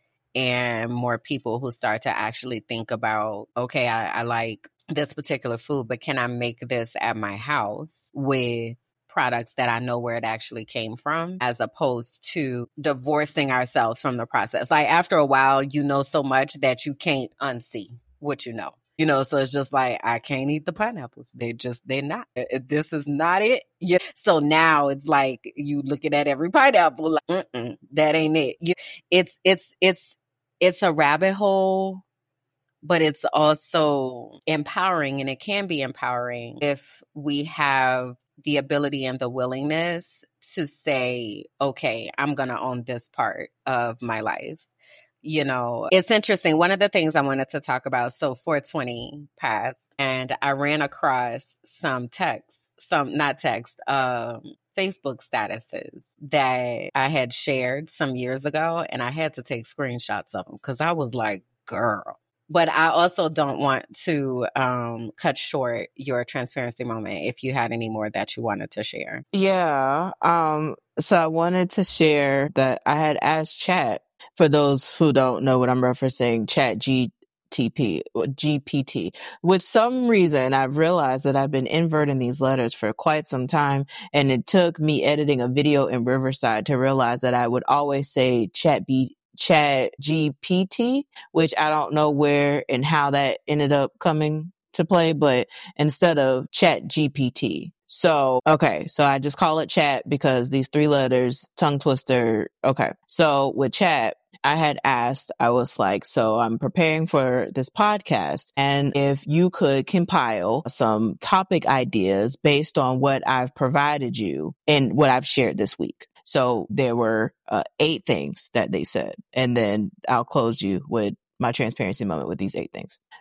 and more people who start to actually think about, okay, I, I like this particular food, but can I make this at my house with products that I know where it actually came from, as opposed to divorcing ourselves from the process. Like after a while, you know so much that you can't unsee what you know. You know, so it's just like, I can't eat the pineapples. They just, they're not. This is not it. Yeah. So now it's like you looking at every pineapple, like, mm-mm, that ain't it. You, it's, it's, it's, it's a rabbit hole, but it's also empowering, and it can be empowering if we have the ability and the willingness to say, okay, I'm going to own this part of my life. You know, it's interesting. One of the things I wanted to talk about, so four twenty passed and I ran across some text, some, not text, um, Facebook statuses that I had shared some years ago, and I had to take screenshots of them because I was like, girl. But I also don't want to um, cut short your transparency moment if you had any more that you wanted to share. Yeah. Um, so I wanted to share that I had asked Chat, for those who don't know what I'm referencing, Chat G T P, G P T. With some reason, I've realized that I've been inverting these letters for quite some time, and it took me editing a video in Riverside to realize that I would always say Chat B. Chat G P T, which I don't know where and how that ended up coming to play, but instead of Chat G P T. So, okay, so I just call it Chat because these three letters, tongue twister. Okay, so with Chat, I had asked, I was like, so I'm preparing for this podcast, and if you could compile some topic ideas based on what I've provided you and what I've shared this week. So there were uh, eight things that they said. And then I'll close you with my transparency moment with these eight things.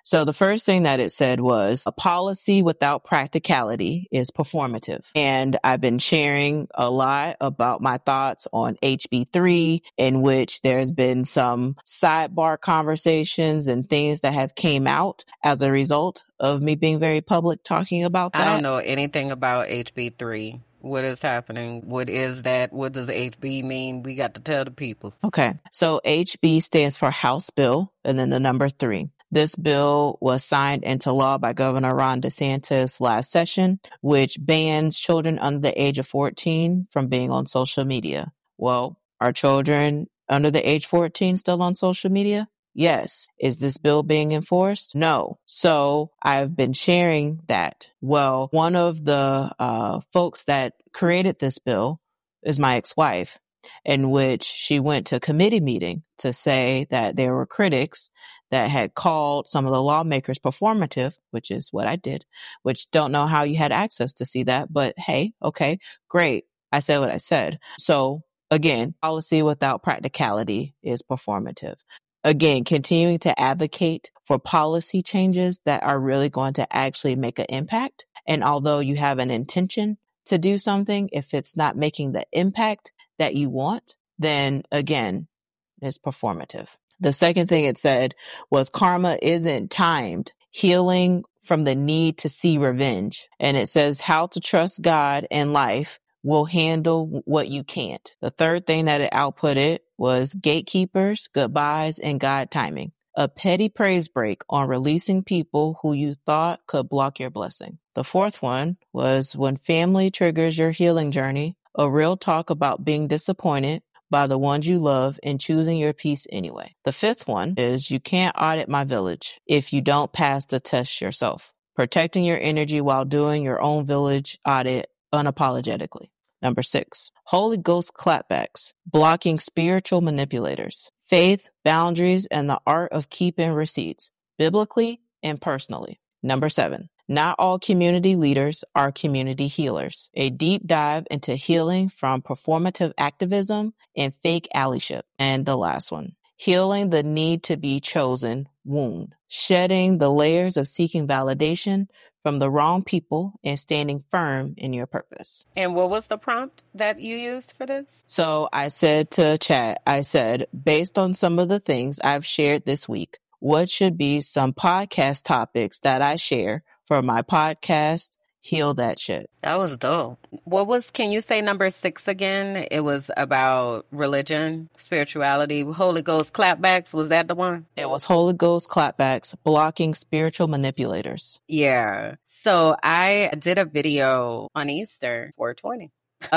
So the first thing that it said was a policy without practicality is performative. And I've been sharing a lot about my thoughts on H B three, in which there's been some sidebar conversations and things that have came out as a result of me being very public talking about that. I don't know anything about H B three. What is happening? What is that? What does H B mean? We got to tell the people. Okay. So H B stands for House Bill and then the number three. This bill was signed into law by Governor Ron DeSantis last session, which bans children under the age of fourteen from being on social media. Well, are children under the age fourteen still on social media? Yes. Is this bill being enforced? No. So I've been sharing that. Well, one of the uh, folks that created this bill is my ex-wife, in which she went to a committee meeting to say that there were critics that had called some of the lawmakers performative, which is what I did, which don't know how you had access to see that. But hey, okay, great. I said what I said. So again, policy without practicality is performative. Again, continuing to advocate for policy changes that are really going to actually make an impact. And although you have an intention to do something, if it's not making the impact that you want, then again, it's performative. The second thing it said was karma isn't timed, healing from the need to see revenge. And it says how to trust God and life will handle what you can't. The third thing that it outputted was gatekeepers, goodbyes, and God timing. A petty praise break on releasing people who you thought could block your blessing. The fourth one was when family triggers your healing journey, a real talk about being disappointed by the ones you love and choosing your peace anyway. The fifth one is you can't audit my village if you don't pass the test yourself. Protecting your energy while doing your own village audit unapologetically. Number six, Holy Ghost clapbacks, blocking spiritual manipulators. Faith, boundaries, and the art of keeping receipts, biblically and personally. Number seven, not all community leaders are community healers. A deep dive into healing from performative activism and fake allyship. And the last one, healing the need to be chosen wound, shedding the layers of seeking validation from the wrong people and standing firm in your purpose. And what was the prompt that you used for this? So I said to chat, I said, based on some of the things I've shared this week, what should be some podcast topics that I share for my podcast, Heal That Shit? That was dope. What was, can you say number six again? It was about religion, spirituality, Holy Ghost clapbacks. Was that the one? It was Holy Ghost clapbacks, blocking spiritual manipulators. Yeah. So I did a video on Easter, four twenty.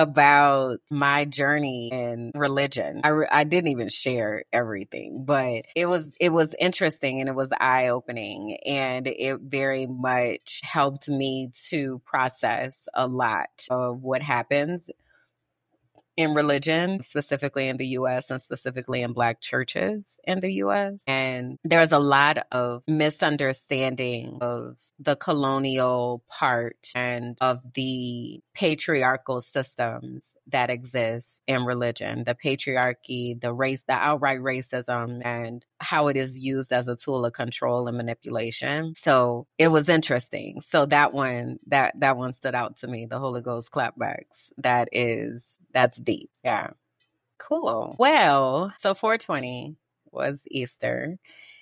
About my journey in religion. I, re- I didn't even share everything, but it was it was interesting and it was eye-opening, and it very much helped me to process a lot of what happens in religion, specifically in the U S and specifically in Black churches in the U S. And there's a lot of misunderstanding of the colonial part and of the patriarchal systems that exist in religion, the patriarchy, the race, the outright racism, and how it is used as a tool of control and manipulation. So it was interesting. So that one, that, that one stood out to me, the Holy Ghost clapbacks. That is, that's deep. Yeah. Cool. Well, so four twenty was Easter,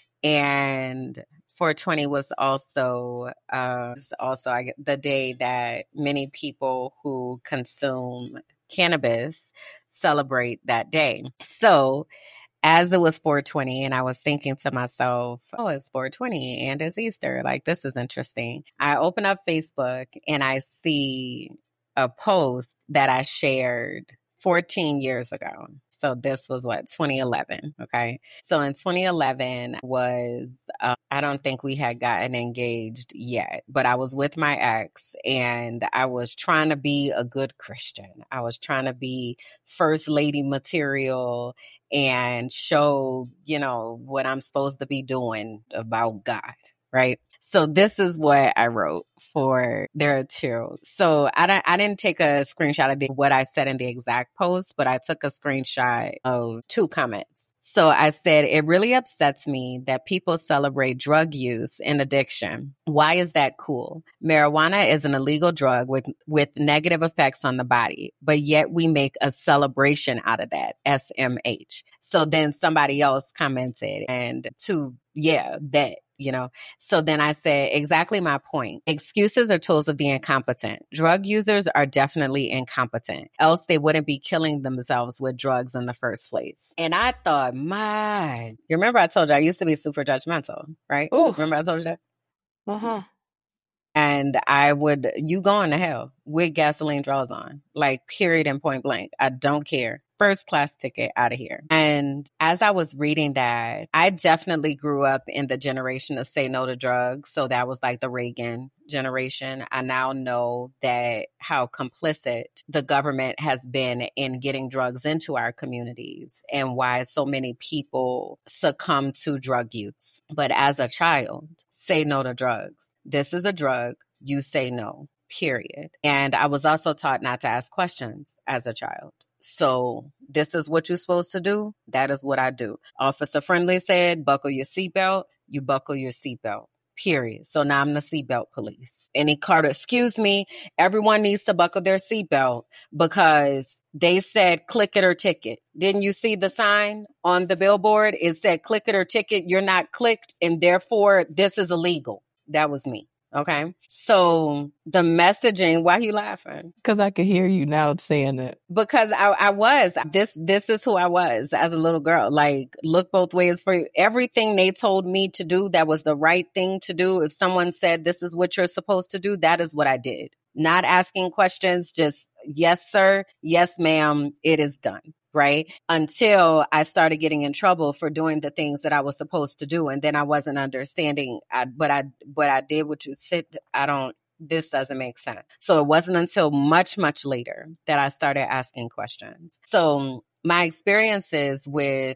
and four twenty was also uh, also I, the day that many people who consume cannabis celebrate that day. So as it was four twenty, and I was thinking to myself, oh, it's four twenty and it's Easter. Like, this is interesting. I open up Facebook and I see a post that I shared fourteen years ago. So this was what, twenty eleven. Okay. So in twenty eleven was, uh, I don't think we had gotten engaged yet, but I was with my ex and I was trying to be a good Christian. I was trying to be first lady material and show, you know, what I'm supposed to be doing about God. Right. So this is what I wrote for there too. So I don't, I didn't take a screenshot of the, what I said in the exact post, but I took a screenshot of two comments. So I said, it really upsets me that people celebrate drug use and addiction. Why is that cool? Marijuana is an illegal drug with, with negative effects on the body, but yet we make a celebration out of that, S M H. So then somebody else commented and to, yeah, that. You know, so then I said, exactly my point. Excuses are tools of the incompetent. Drug users are definitely incompetent. Else they wouldn't be killing themselves with drugs in the first place. And I thought, my, you remember I told you I used to be super judgmental, right? Ooh. Remember I told you that? Uh-huh. And I would, you going to hell with gasoline draws on, like period and point blank. I don't care. First class ticket out of here. And as I was reading that, I definitely grew up in the generation to say no to drugs. So that was like the Reagan generation. I now know that how complicit the government has been in getting drugs into our communities and why so many people succumb to drug use. But as a child, say no to drugs. This is a drug. You say no, period. And I was also taught not to ask questions as a child. So this is what you're supposed to do. That is what I do. Officer Friendly said, buckle your seatbelt. You buckle your seatbelt, period. So now I'm the seatbelt police. Any car, excuse me, everyone needs to buckle their seatbelt because they said click it or ticket. Didn't you see the sign on the billboard? It said click it or ticket. You're not clicked and therefore this is illegal. That was me. Okay. So the messaging, why are you laughing? Because I could hear you now saying it. Because I, I was, this, this is who I was as a little girl. Like, look both ways for everything they told me to do. That was the right thing to do. If someone said, this is what you're supposed to do, that is what I did. Not asking questions, just yes, sir. Yes, ma'am. It is done. Right? Until I started getting in trouble for doing the things that I was supposed to do. And then I wasn't understanding, I, but I, but I did what you said. I don't, this doesn't make sense. So it wasn't until much, much later that I started asking questions. So my experiences with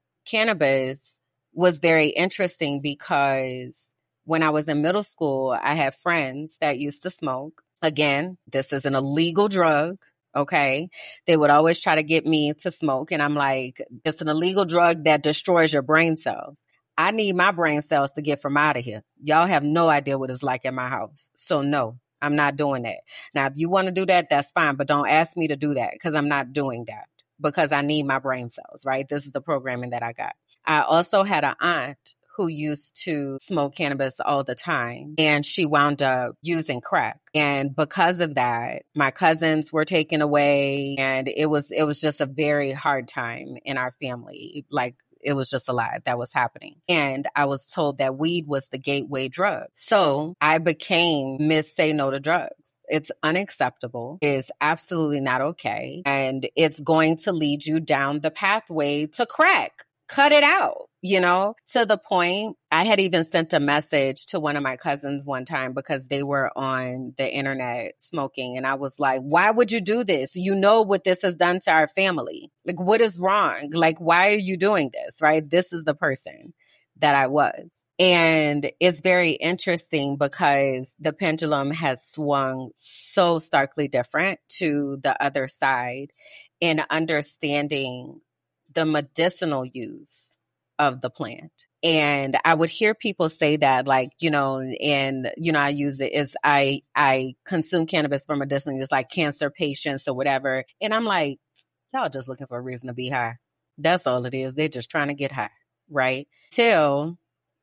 cannabis was very interesting because when I was in middle school, I had friends that used to smoke. Again, this is an illegal drug. Okay. They would always try to get me to smoke. And I'm like, it's an illegal drug that destroys your brain cells. I need my brain cells to get from out of here. Y'all have no idea what it's like in my house. So no, I'm not doing that. Now, if you want to do that, that's fine. But don't ask me to do that because I'm not doing that because I need my brain cells, right? This is the programming that I got. I also had an aunt who used to smoke cannabis all the time. And she wound up using crack. And because of that, my cousins were taken away. And it was it was just a very hard time in our family. Like, it was just a lot that was happening. And I was told that weed was the gateway drug. So I became Miss Say No to Drugs. It's unacceptable. It's absolutely not okay. And it's going to lead you down the pathway to crack. Cut it out, you know, to the point I had even sent a message to one of my cousins one time because they were on the internet smoking. And I was like, why would you do this? You know what this has done to our family. Like, what is wrong? Like, why are you doing this? Right? This is the person that I was. And it's very interesting because the pendulum has swung so starkly different to the other side in understanding the medicinal use of the plant. And I would hear people say that, like, you know, and, you know, I use it as I, I consume cannabis for medicinal use, like cancer patients or whatever. And I'm like, y'all just looking for a reason to be high. That's all it is. They're just trying to get high, right? Till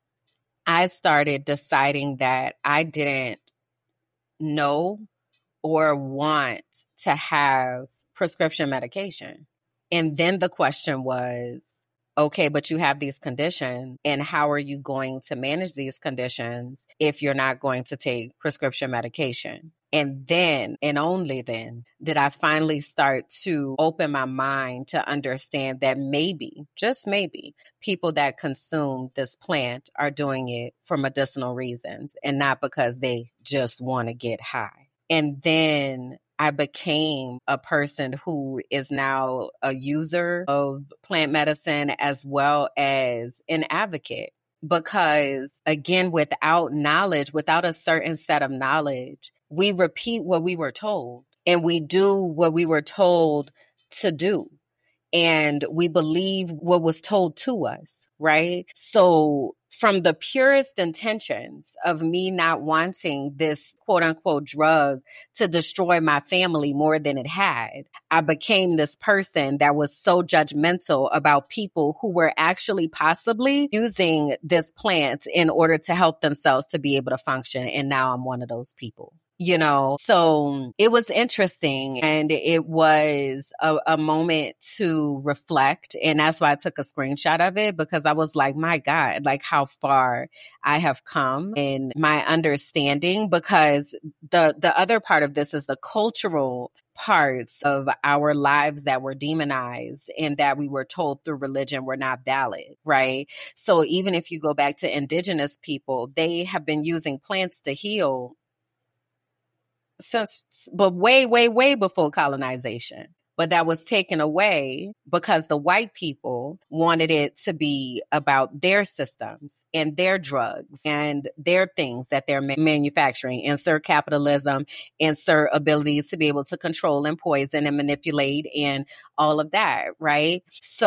I started deciding that I didn't know or want to have prescription medication. And then the question was, okay, but you have these conditions, and how are you going to manage these conditions if you're not going to take prescription medication? And then, and only then, did I finally start to open my mind to understand that maybe, just maybe, people that consume this plant are doing it for medicinal reasons and not because they just want to get high. And then I became a person who is now a user of plant medicine as well as an advocate. Because again, without knowledge, without a certain set of knowledge, we repeat what we were told and we do what we were told to do. and we believe what was told to us, right? So from the purest intentions of me not wanting this quote unquote drug to destroy my family more than it had, I became this person that was so judgmental about people who were actually possibly using this plant in order to help themselves to be able to function. And now I'm one of those people. You know, so it was interesting, and it was a, a moment to reflect. And that's why I took a screenshot of it, because I was like, my God, like how far I have come in my understanding, because the, the other part of this is the cultural parts of our lives that were demonized and that we were told through religion were not valid, right? So even if you go back to indigenous people, they have been using plants to heal since, but way, way, way before colonization. But that was taken away because the white people wanted it to be about their systems and their drugs and their things that they're ma- manufacturing. Insert capitalism, insert abilities to be able to control and poison and manipulate and all of that, right?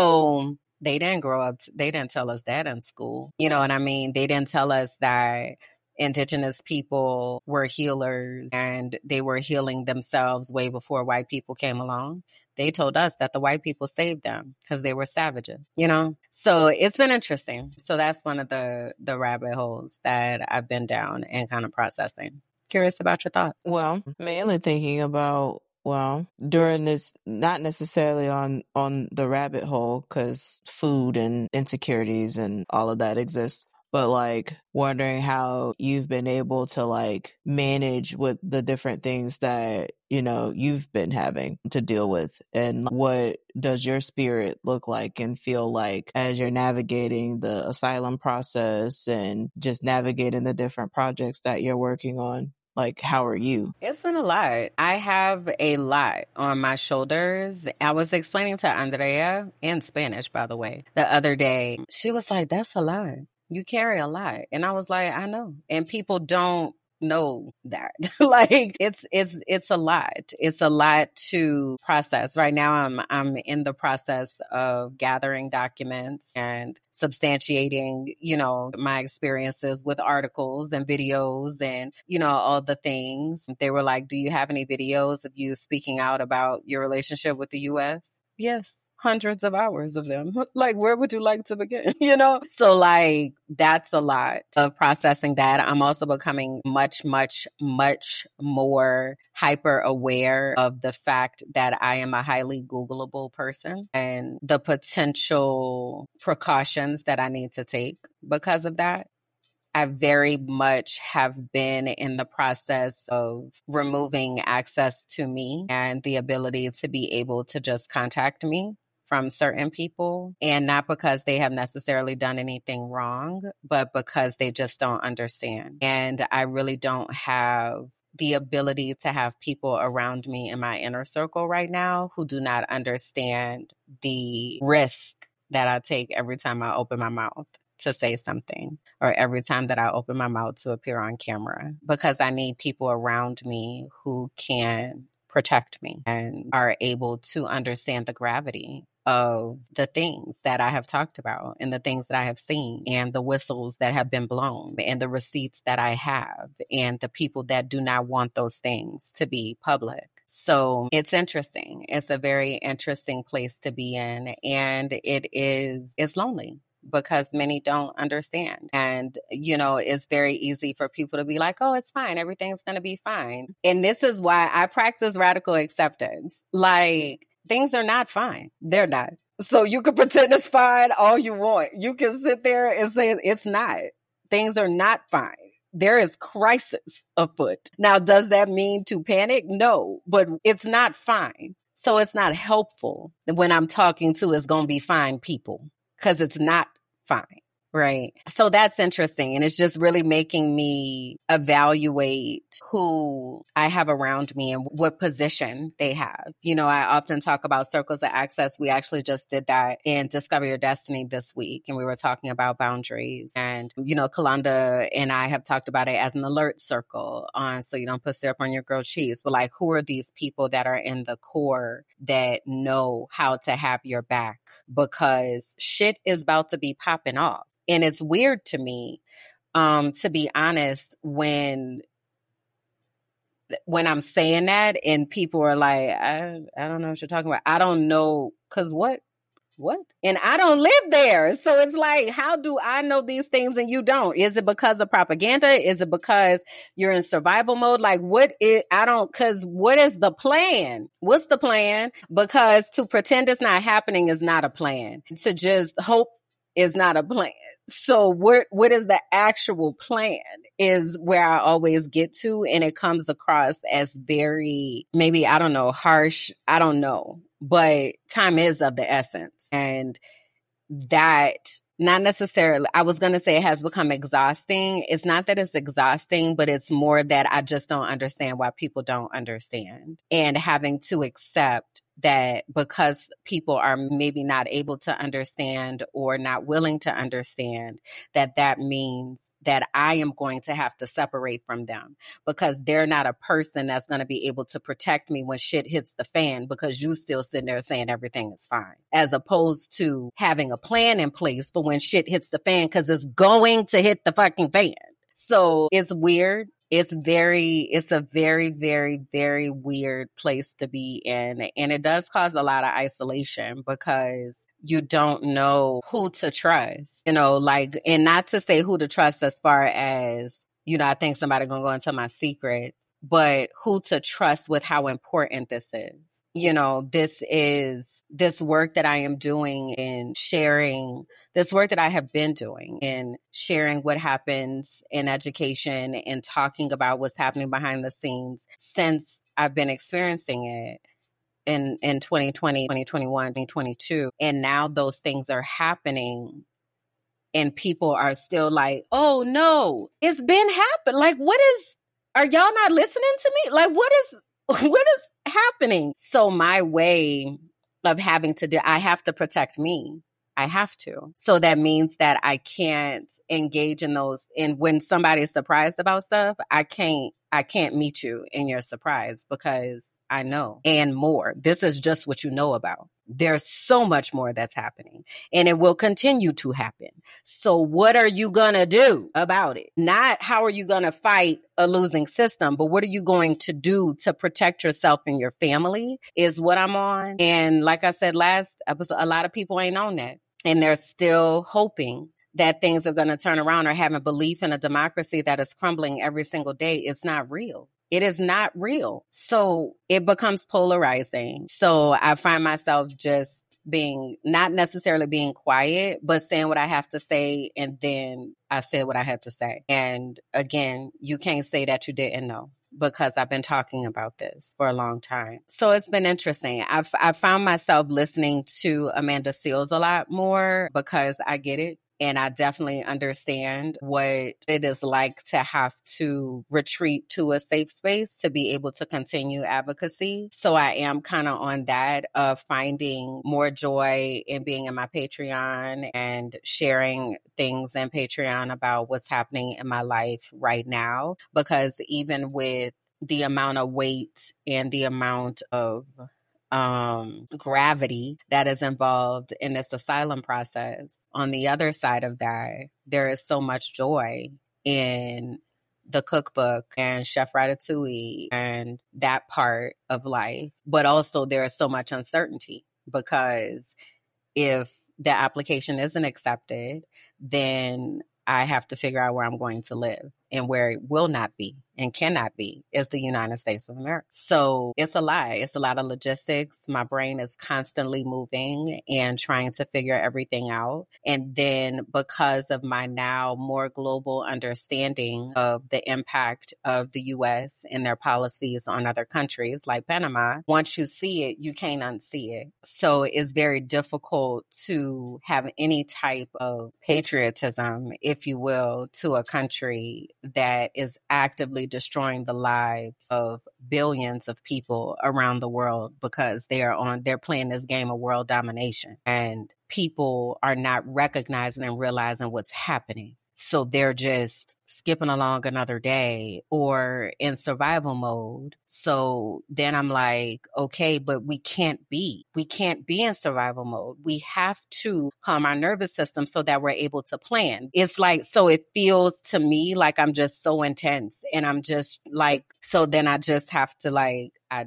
So they didn't grow up, t- they didn't tell us that in school. You know what I mean? They didn't tell us that indigenous people were healers and they were healing themselves way before white people came along. They told us that the white people saved them because they were savages, you know? So it's been interesting. So that's one of the, the rabbit holes that I've been down and kind of processing. Curious about your thoughts. Well, mainly thinking about, well, during this, not necessarily on, on the rabbit hole, because food and insecurities and all of that exists, but like wondering how you've been able to like manage with the different things that, you know, you've been having to deal with, and what does your spirit look like and feel like as you're navigating the asylum process and just navigating the different projects that you're working on? Like, how are you? It's been a lot. I have a lot on my shoulders. I was explaining to Andrea, in Spanish, by the way, the other day. She was like, that's a lot. You carry a lot. And I was like, I know. And people don't know that. Like it's it's it's a lot. It's a lot to process. Right now I'm I'm in the process of gathering documents and substantiating, you know, my experiences with articles and videos and, you know, all the things. They were like, do you have any videos of you speaking out about your relationship with the U S? Yes. Hundreds of hours of them. Like, where would you like to begin? You know? So like, that's a lot of processing that. I'm also becoming much, much, much more hyper aware of the fact that I am a highly Googleable person and the potential precautions that I need to take because of that. I very much have been in the process of removing access to me and the ability to be able to just contact me from certain people, and not because they have necessarily done anything wrong, but because they just don't understand. And I really don't have the ability to have people around me in my inner circle right now who do not understand the risk that I take every time I open my mouth to say something, or every time that I open my mouth to appear on camera, because I need people around me who can protect me and are able to understand the gravity of the things that I have talked about and the things that I have seen and the whistles that have been blown and the receipts that I have and the people that do not want those things to be public. So it's interesting. It's a very interesting place to be in, and it is, it's lonely, because many don't understand. And, you know, it's very easy for people to be like, oh, it's fine. Everything's going to be fine. And this is why I practice radical acceptance. Like, things are not fine. They're not. So you can pretend it's fine all you want. You can sit there and say it's not. Things are not fine. There is crisis afoot. Now, does that mean to panic? No, but it's not fine. So it's not helpful when I'm talking to it's going to be fine people, because it's not fine. Right. So that's interesting. And it's just really making me evaluate who I have around me and what position they have. You know, I often talk about circles of access. We actually just did that in Discover Your Destiny this week. And we were talking about boundaries. And, you know, Kalanda and I have talked about it as an alert circle on so you don't put syrup on your grilled cheese. But like, who are these people that are in the core that know how to have your back? Because shit is about to be popping off. And it's weird to me, um, to be honest, when when I'm saying that and people are like, I, I don't know what you're talking about. I don't know, because what? What? And I don't live there. So it's like, how do I know these things and you don't? Is it because of propaganda? Is it because you're in survival mode? Like, what is, I don't, because what is the plan? What's the plan? Because to pretend it's not happening is not a plan. To just hope is not a plan. So what what is the actual plan is where I always get to, and it comes across as very, maybe, I don't know, harsh. I don't know, but time is of the essence. And that not necessarily, I was going to say it has become exhausting. It's not that it's exhausting, but it's more that I just don't understand why people don't understand, and having to accept that because people are maybe not able to understand or not willing to understand, that that means that I am going to have to separate from them because they're not a person that's going to be able to protect me when shit hits the fan because you still sitting there saying everything is fine, as opposed to having a plan in place for when shit hits the fan, because it's going to hit the fucking fan. So it's weird. It's very, it's a very, very, very weird place to be in. And it does cause a lot of isolation because you don't know who to trust, you know, like, and not to say who to trust as far as, you know, I think somebody gonna go into my secrets, but who to trust with how important this is. You know, this is this work that I am doing in sharing, this work that I have been doing in sharing what happens in education and talking about what's happening behind the scenes since I've been experiencing it in, in twenty twenty, twenty twenty-one, twenty twenty-two. And now those things are happening and people are still like, oh no, it's been happening. Like, what is, are y'all not listening to me? Like, what is, what is happening? So my way of having to do, I have to protect me. I have to. So that means that I can't engage in those. And when somebody is surprised about stuff, I can't, I can't meet you in your surprise because I know, and more. This is just what you know about. There's so much more that's happening and it will continue to happen. So what are you going to do about it? Not how are you going to fight a losing system, but what are you going to do to protect yourself and your family is what I'm on. And like I said last episode, a lot of people ain't on that and they're still hoping that things are going to turn around or having belief in a democracy that is crumbling every single day. It's not real. It is not real. So it becomes polarizing. So I find myself just being, not necessarily being quiet, but saying what I have to say. And then I said what I had to say. And again, you can't say that you didn't know because I've been talking about this for a long time. So it's been interesting. I've, I found myself listening to Amanda Seales a lot more because I get it. And I definitely understand what it is like to have to retreat to a safe space to be able to continue advocacy. So I am kind of on that of finding more joy in being in my Patreon and sharing things in Patreon about what's happening in my life right now. Because even with the amount of weight and the amount of um, gravity that is involved in this asylum process, on the other side of that, there is so much joy in the cookbook and Chef Ratatouille and that part of life. But also there is so much uncertainty because if the application isn't accepted, then I have to figure out where I'm going to live. and where it will not be and cannot be is the United States of America. So it's a lie. It's a lot of logistics. My brain is constantly moving and trying to figure everything out. And then because of my now more global understanding of the impact of the U S and their policies on other countries like Panama, once you see it, you can't unsee it. So it's very difficult to have any type of patriotism, if you will, to a country that is actively destroying the lives of billions of people around the world because they are on, they're playing this game of world domination, and people are not recognizing and realizing what's happening. So they're just skipping along another day or in survival mode. So then I'm like, okay, but we can't be. We can't be in survival mode. We have to calm our nervous system so that we're able to plan. It's like, so it feels to me like I'm just so intense, and I'm just like, so then I just have to like, I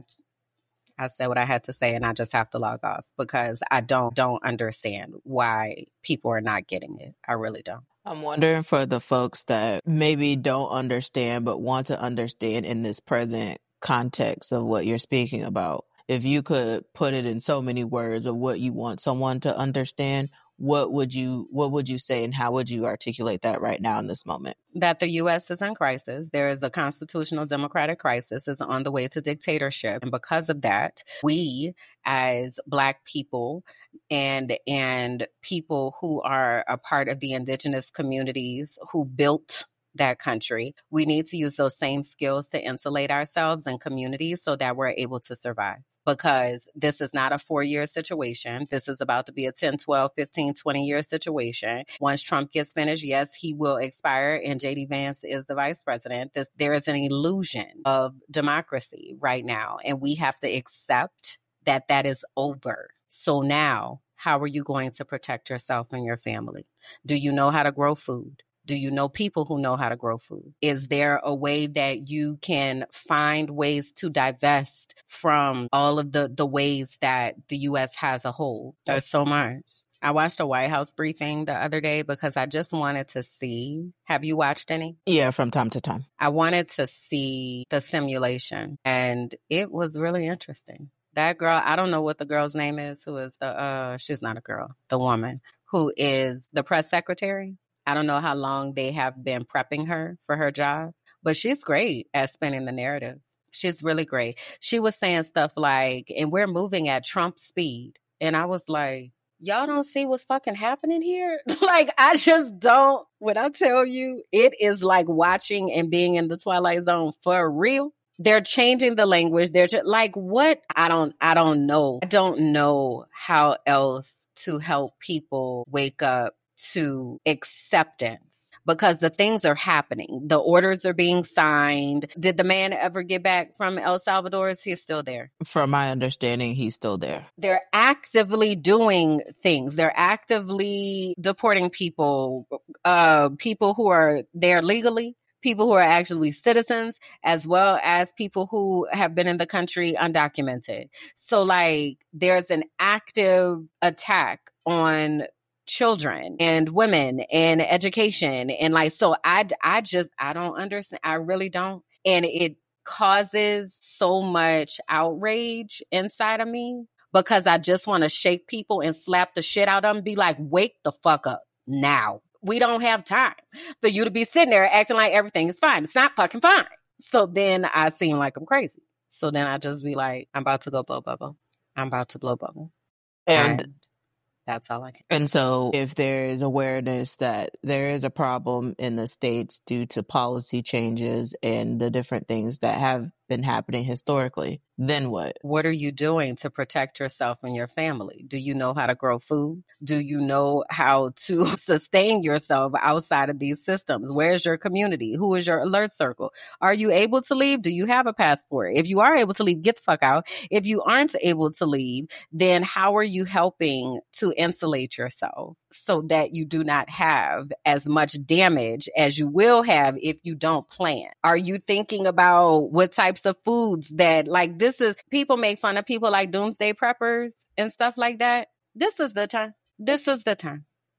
I said what I had to say, and I just have to log off because I don't don't understand why people are not getting it. I really don't. I'm wondering for the folks that maybe don't understand but want to understand in this present context of what you're speaking about. If you could put it in so many words of what you want someone to understand, what would you what would you say, and how would you articulate that right now in this moment? That the U S is in crisis. There is a constitutional democratic crisis. It's on the way to dictatorship. And because of that, we as Black people and and people who are a part of the indigenous communities who built that country, we need to use those same skills to insulate ourselves and communities so that we're able to survive. Because this is not a four-year situation. This is about to be a ten, twelve, fifteen, twenty-year situation. Once Trump gets finished, yes, he will expire, and J D Vance is the vice president. This, there is an illusion of democracy right now, and we have to accept that that is over. So now, how are you going to protect yourself and your family? Do you know how to grow food? Do you know people who know how to grow food? Is there a way that you can find ways to divest from all of the, the ways that the U S has a hold? There's so much. I watched a White House briefing the other day because I just wanted to see. Have you watched any? Yeah, from time to time. I wanted to see the simulation, and it was really interesting. That girl, I don't know what the girl's name is, who is the, uh, she's not a girl, the woman who is the press secretary. I don't know how long they have been prepping her for her job, but she's great at spinning the narrative. She's really great. She was saying stuff like, and we're moving at Trump speed. And I was like, y'all don't see what's fucking happening here? Like, I just don't. When I tell you, it is like watching and being in the Twilight Zone for real. They're changing the language. They're just like, what? I don't, I don't know. I don't know how else to help people wake up to acceptance, because the things are happening. The orders are being signed. Did the man ever get back from El Salvador? Is he still there? From my understanding, he's still there. They're actively doing things. They're actively deporting people, uh, people who are there legally, people who are actually citizens, as well as people who have been in the country undocumented. So like there's an active attack on children and women and education. And like, so I, I just, I don't understand. I really don't. And it causes so much outrage inside of me because I just want to shake people and slap the shit out of them, be like, wake the fuck up now. We don't have time for you to be sitting there acting like everything is fine. It's not fucking fine. So then I seem like I'm crazy. So then I just be like, I'm about to go blow bubble. I'm about to blow bubble. And, and that's all I can. And so if there is awareness that there is a problem in the States due to policy changes and the different things that have been happening historically, then what? What are you doing to protect yourself and your family? Do you know how to grow food? Do you know how to sustain yourself outside of these systems? Where's your community? Who is your alert circle? Are you able to leave? Do you have a passport? If you are able to leave, get the fuck out. If you aren't able to leave, then how are you helping to insulate yourself so that you do not have as much damage as you will have if you don't plan? Are you thinking about what types of foods that, like, this is, people make fun of people like doomsday preppers and stuff like that. This is the time. This is the time.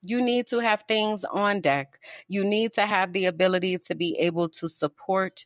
You need to have things on deck. You need to have the ability to be able to support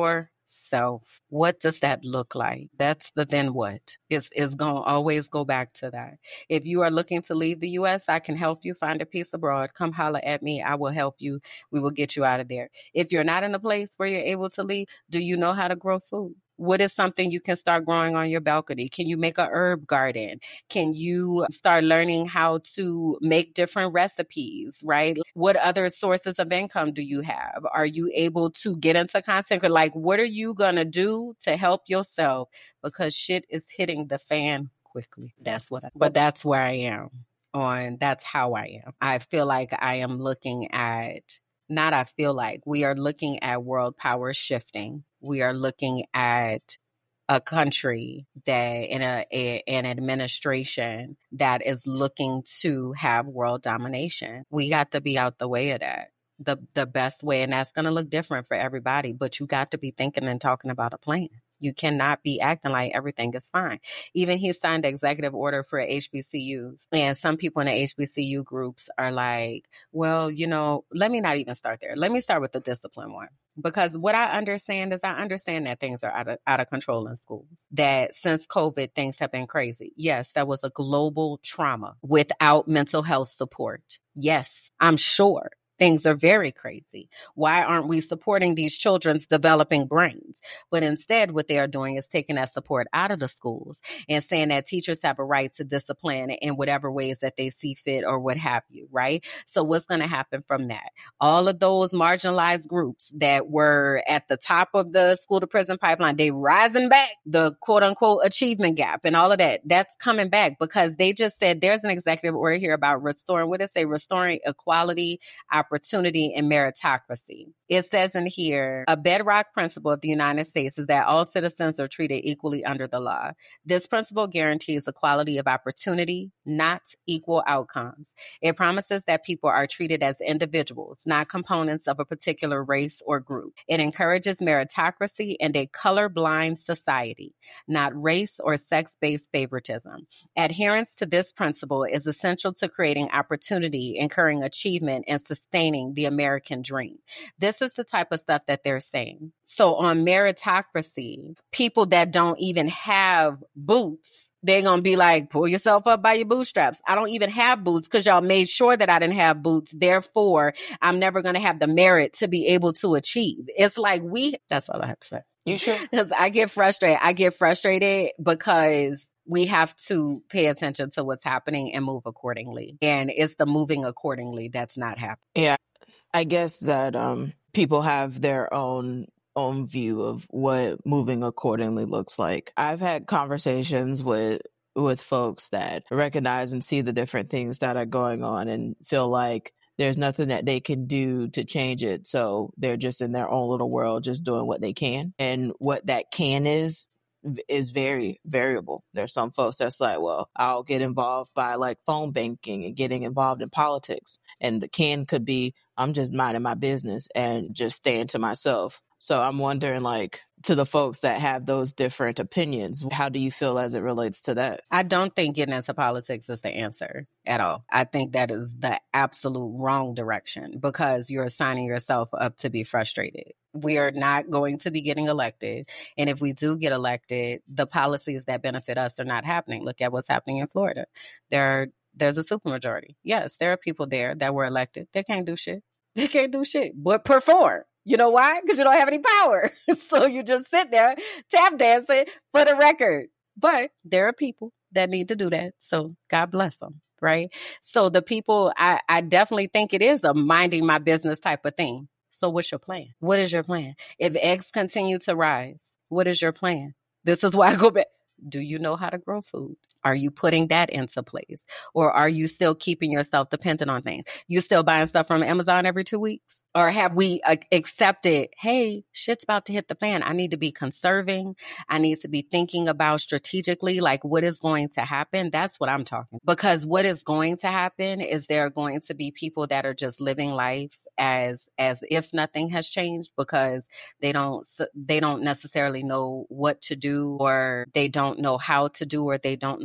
yourself. What does that look like? That's the then what. It's, it's going to always go back to that. If you are looking to leave the U S, I can help you find a piece abroad. Come holler at me. I will help you. We will get you out of there. If you're not in a place where you're able to leave, do you know how to grow food? What is something you can start growing on your balcony? Can you make a herb garden? Can you start learning how to make different recipes, right? What other sources of income do you have? Are you able to get into content? Like, what are you going to do to help yourself? Because shit is hitting the fan quickly. That's what I, but that's where I am on, that's how I am. I feel like I am looking at, not I feel like, we are looking at world power shifting. We are looking at a country that in a, a an administration that is looking to have world domination. We got to be out the way of that. The the best way, and that's going to look different for everybody, but you got to be thinking and talking about a plan. You cannot be acting like everything is fine. Even he signed an executive order for H B C Us. And some people in the H B C U groups are like, well, you know, let me not even start there. Let me start with the discipline one. Because what I understand is I understand that things are out of, out of control in schools. That since COVID, things have been crazy. Yes, that was a global trauma without mental health support. Yes, I'm sure. Things are very crazy. Why aren't we supporting these children's developing brains? But instead, what they are doing is taking that support out of the schools and saying that teachers have a right to discipline in whatever ways that they see fit or what have you, right? So what's going to happen from that? All of those marginalized groups that were at the top of the school to prison pipeline, they rising back, the quote unquote achievement gap and all of that, that's coming back because they just said there's an executive order here about restoring, what did it say? Restoring equality, opportunity, and meritocracy. It says in here, a bedrock principle of the United States is that all citizens are treated equally under the law. This principle guarantees equality of opportunity, not equal outcomes. It promises that people are treated as individuals, not components of a particular race or group. It encourages meritocracy and a colorblind society, not race or sex-based favoritism. Adherence to this principle is essential to creating opportunity, encouraging achievement, and sustaining the American dream. This is the type of stuff that they're saying. So on meritocracy, people that don't even have boots, they're going to be like, pull yourself up by your bootstraps. I don't even have boots because y'all made sure that I didn't have boots. Therefore, I'm never going to have the merit to be able to achieve. It's like we, that's all I have to say. You sure? Because I get frustrated. I get frustrated because we have to pay attention to what's happening and move accordingly. And it's the moving accordingly that's not happening. Yeah. I guess that um, people have their own own view of what moving accordingly looks like. I've had conversations with with folks that recognize and see the different things that are going on and feel like there's nothing that they can do to change it. So they're just in their own little world, just doing what they can. And what that can is is very variable. There's some folks that's like, well, I'll get involved by like phone banking and getting involved in politics. And the can could be, I'm just minding my business and just staying to myself. So I'm wondering, like, to the folks that have those different opinions, how do you feel as it relates to that? I don't think getting into politics is the answer at all. I think that is the absolute wrong direction because you're assigning yourself up to be frustrated. We are not going to be getting elected. And if we do get elected, the policies that benefit us are not happening. Look at what's happening in Florida. There are, there's a supermajority. Yes, there are people there that were elected. They can't do shit. They can't do shit but perform. You know why? Because you don't have any power. So you just sit there tap dancing for the record. But there are people that need to do that. So God bless them, right? So the people, I, I definitely think it is a minding my business type of thing. So what's your plan? What is your plan? If eggs continue to rise, what is your plan? This is why I go back. Do you know how to grow food? Are you putting that into place? Or are you still keeping yourself dependent on things? You still buying stuff from Amazon every two weeks? Or have we uh, accepted, hey, shit's about to hit the fan. I need to be conserving. I need to be thinking about strategically, like what is going to happen. That's what I'm talking. Because what is going to happen is there are going to be people that are just living life as as if nothing has changed because they don't they don't necessarily know what to do or they don't know how to do or they don't know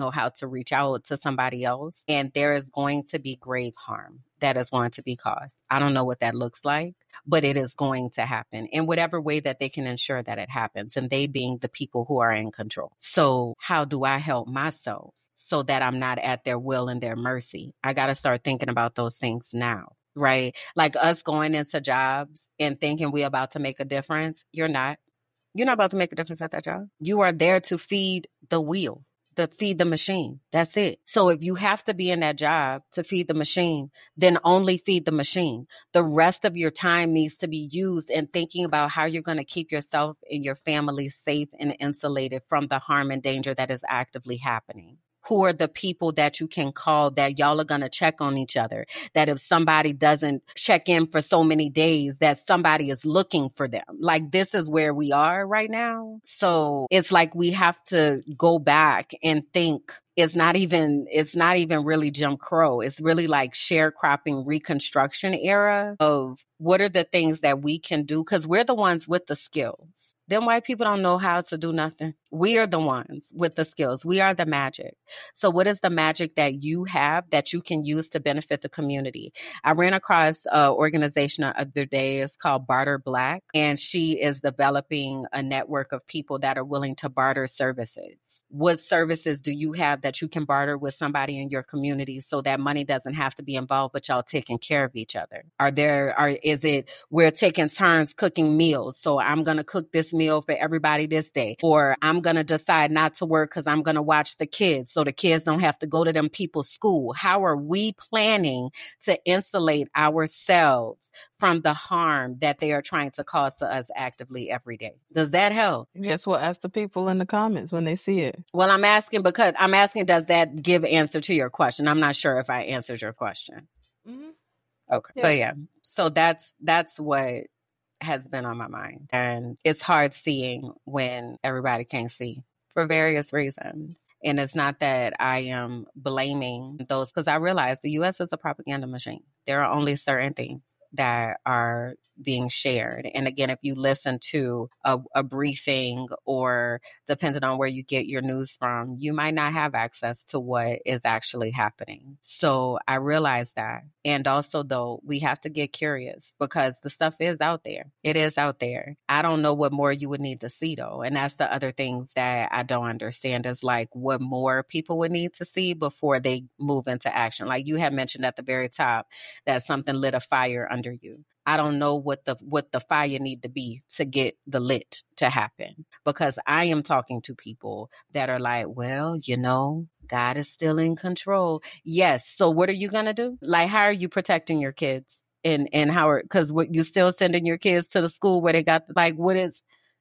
know how to reach out to somebody else. And there is going to be grave harm that is going to be caused. I don't know what that looks like, but it is going to happen in whatever way that they can ensure that it happens, and they being the people who are in control. So how do I help myself so that I'm not at their will and their mercy? I got to start thinking about those things now, right? Like us going into jobs and thinking we're about to make a difference. You're not. You're not about to make a difference at that job. You are there to feed the wheel, to feed the machine. That's it. So if you have to be in that job to feed the machine, then only feed the machine. The rest of your time needs to be used in thinking about how you're going to keep yourself and your family safe and insulated from the harm and danger that is actively happening. Who are the people that you can call that y'all are going to check on each other? That if somebody doesn't check in for so many days, that somebody is looking for them. Like, this is where we are right now. So it's like we have to go back and think. It's not even, it's not even really Jim Crow. It's really like sharecropping Reconstruction era of what are the things that we can do? Because we're the ones with the skills. Them white people don't know how to do nothing. We are the ones with the skills. We are the magic. So what is the magic that you have that you can use to benefit the community? I ran across an organization the other day. It's called Barter Black, and she is developing a network of people that are willing to barter services. What services do you have that you can barter with somebody in your community so that money doesn't have to be involved, but y'all taking care of each other? Are there, are, is it we're taking turns cooking meals? So I'm going to cook this meal for everybody this day, or I'm going to decide not to work because I'm going to watch the kids so the kids don't have to go to them people's school. How are we planning to insulate ourselves from the harm that they are trying to cause to us actively every day? Does that help? Guess what? Ask the people in the comments when they see it. Well, I'm asking because I'm asking, does that give answer to your question? I'm not sure if I answered your question. Mm-hmm. Okay. Yeah. But yeah, so that's, that's what has been on my mind. And it's hard seeing when everybody can't see for various reasons. And it's not that I am blaming those, because I realize the U S is a propaganda machine. There are only certain things that are being shared. And again, if you listen to a, a briefing, or depending on where you get your news from, you might not have access to what is actually happening. So I realize that. And also, though, we have to get curious because the stuff is out there. It is out there. I don't know what more you would need to see, though. And that's the other things that I don't understand is like what more people would need to see before they move into action. Like you had mentioned at the very top that something lit a fire under you. I don't know what the what the fire need to be to get the lit to happen, because I am talking to people that are like, well, you know, God is still in control. Yes. So what are you going to do? Like, how are you protecting your kids? And, and how are, because what you still sending your kids to the school where they got, like, what is,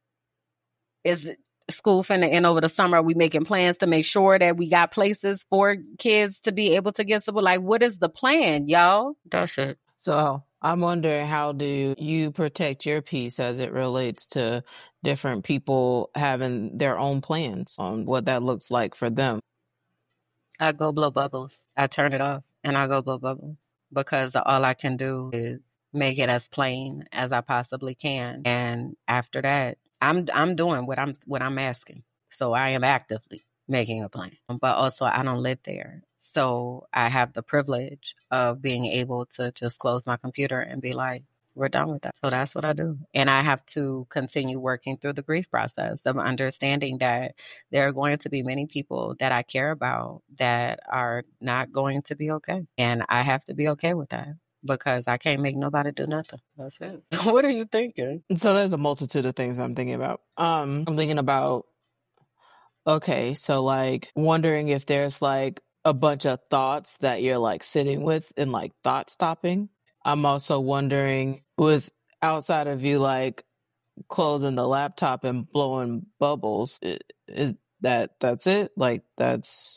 is it school finna end over the summer? Are we making plans to make sure that we got places for kids to be able to get support? Like, what is the plan, y'all? That's it. So I'm wondering, how do you protect your peace as it relates to different people having their own plans on what that looks like for them? I go blow bubbles. I turn it off and I go blow bubbles, because all I can do is make it as plain as I possibly can. And after that, I'm I'm doing what I'm what I'm asking. So I am actively making a plan. But also, I don't live there. So I have the privilege of being able to just close my computer and be like, we're done with that. So that's what I do. And I have to continue working through the grief process of understanding that there are going to be many people that I care about that are not going to be okay. And I have to be okay with that, because I can't make nobody do nothing. That's it. What are you thinking? So there's a multitude of things I'm thinking about. Um, I'm thinking about, okay, so like wondering if there's like a bunch of thoughts that you're like sitting with and like thought stopping. I'm also wondering, with outside of you like closing the laptop and blowing bubbles, is that that's it? Like that's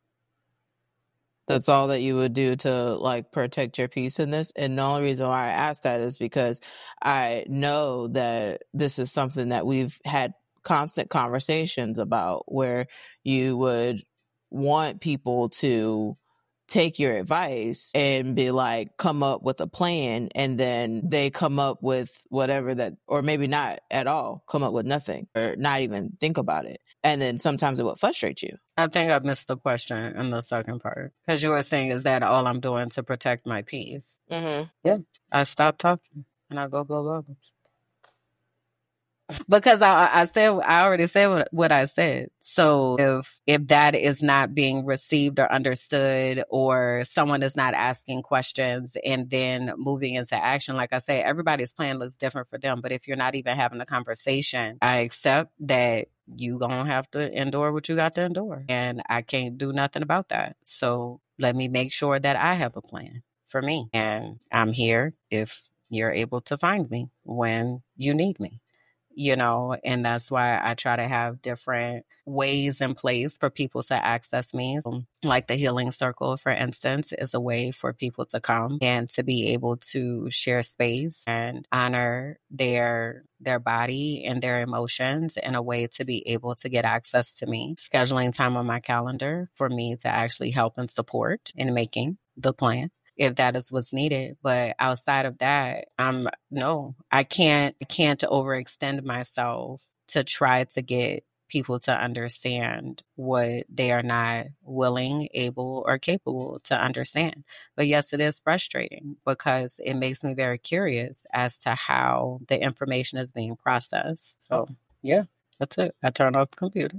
that's all that you would do to like protect your peace in this? And the only reason why I ask that is because I know that this is something that we've had constant conversations about, where you would want people to take your advice and be like, come up with a plan, and then they come up with whatever that, or maybe not at all, come up with nothing or not even think about it. And then sometimes it will frustrate you. I think I missed the question in the second part, because you were saying, is that all I'm doing to protect my peace? Mm-hmm. Yeah. I stop talking and I go blow bubbles. Because I, I said, I already said what, what I said. So if, if that is not being received or understood, or someone is not asking questions and then moving into action, like I say, everybody's plan looks different for them. But if you're not even having a conversation, I accept that you gonna have to endure what you got to endure. And I can't do nothing about that. So let me make sure that I have a plan for me. And I'm here if you're able to find me when you need me. You know, and that's why I try to have different ways in place for people to access me. Like the Healing Circle, for instance, is a way for people to come and to be able to share space and honor their their body and their emotions in a way to be able to get access to me. Scheduling time on my calendar for me to actually help and support in making the plan, if that is what's needed. But outside of that, I'm no, I can't, I can't overextend myself to try to get people to understand what they are not willing, able, or capable to understand. But yes, it is frustrating because it makes me very curious as to how the information is being processed. So yeah, that's it. I turn off the computer.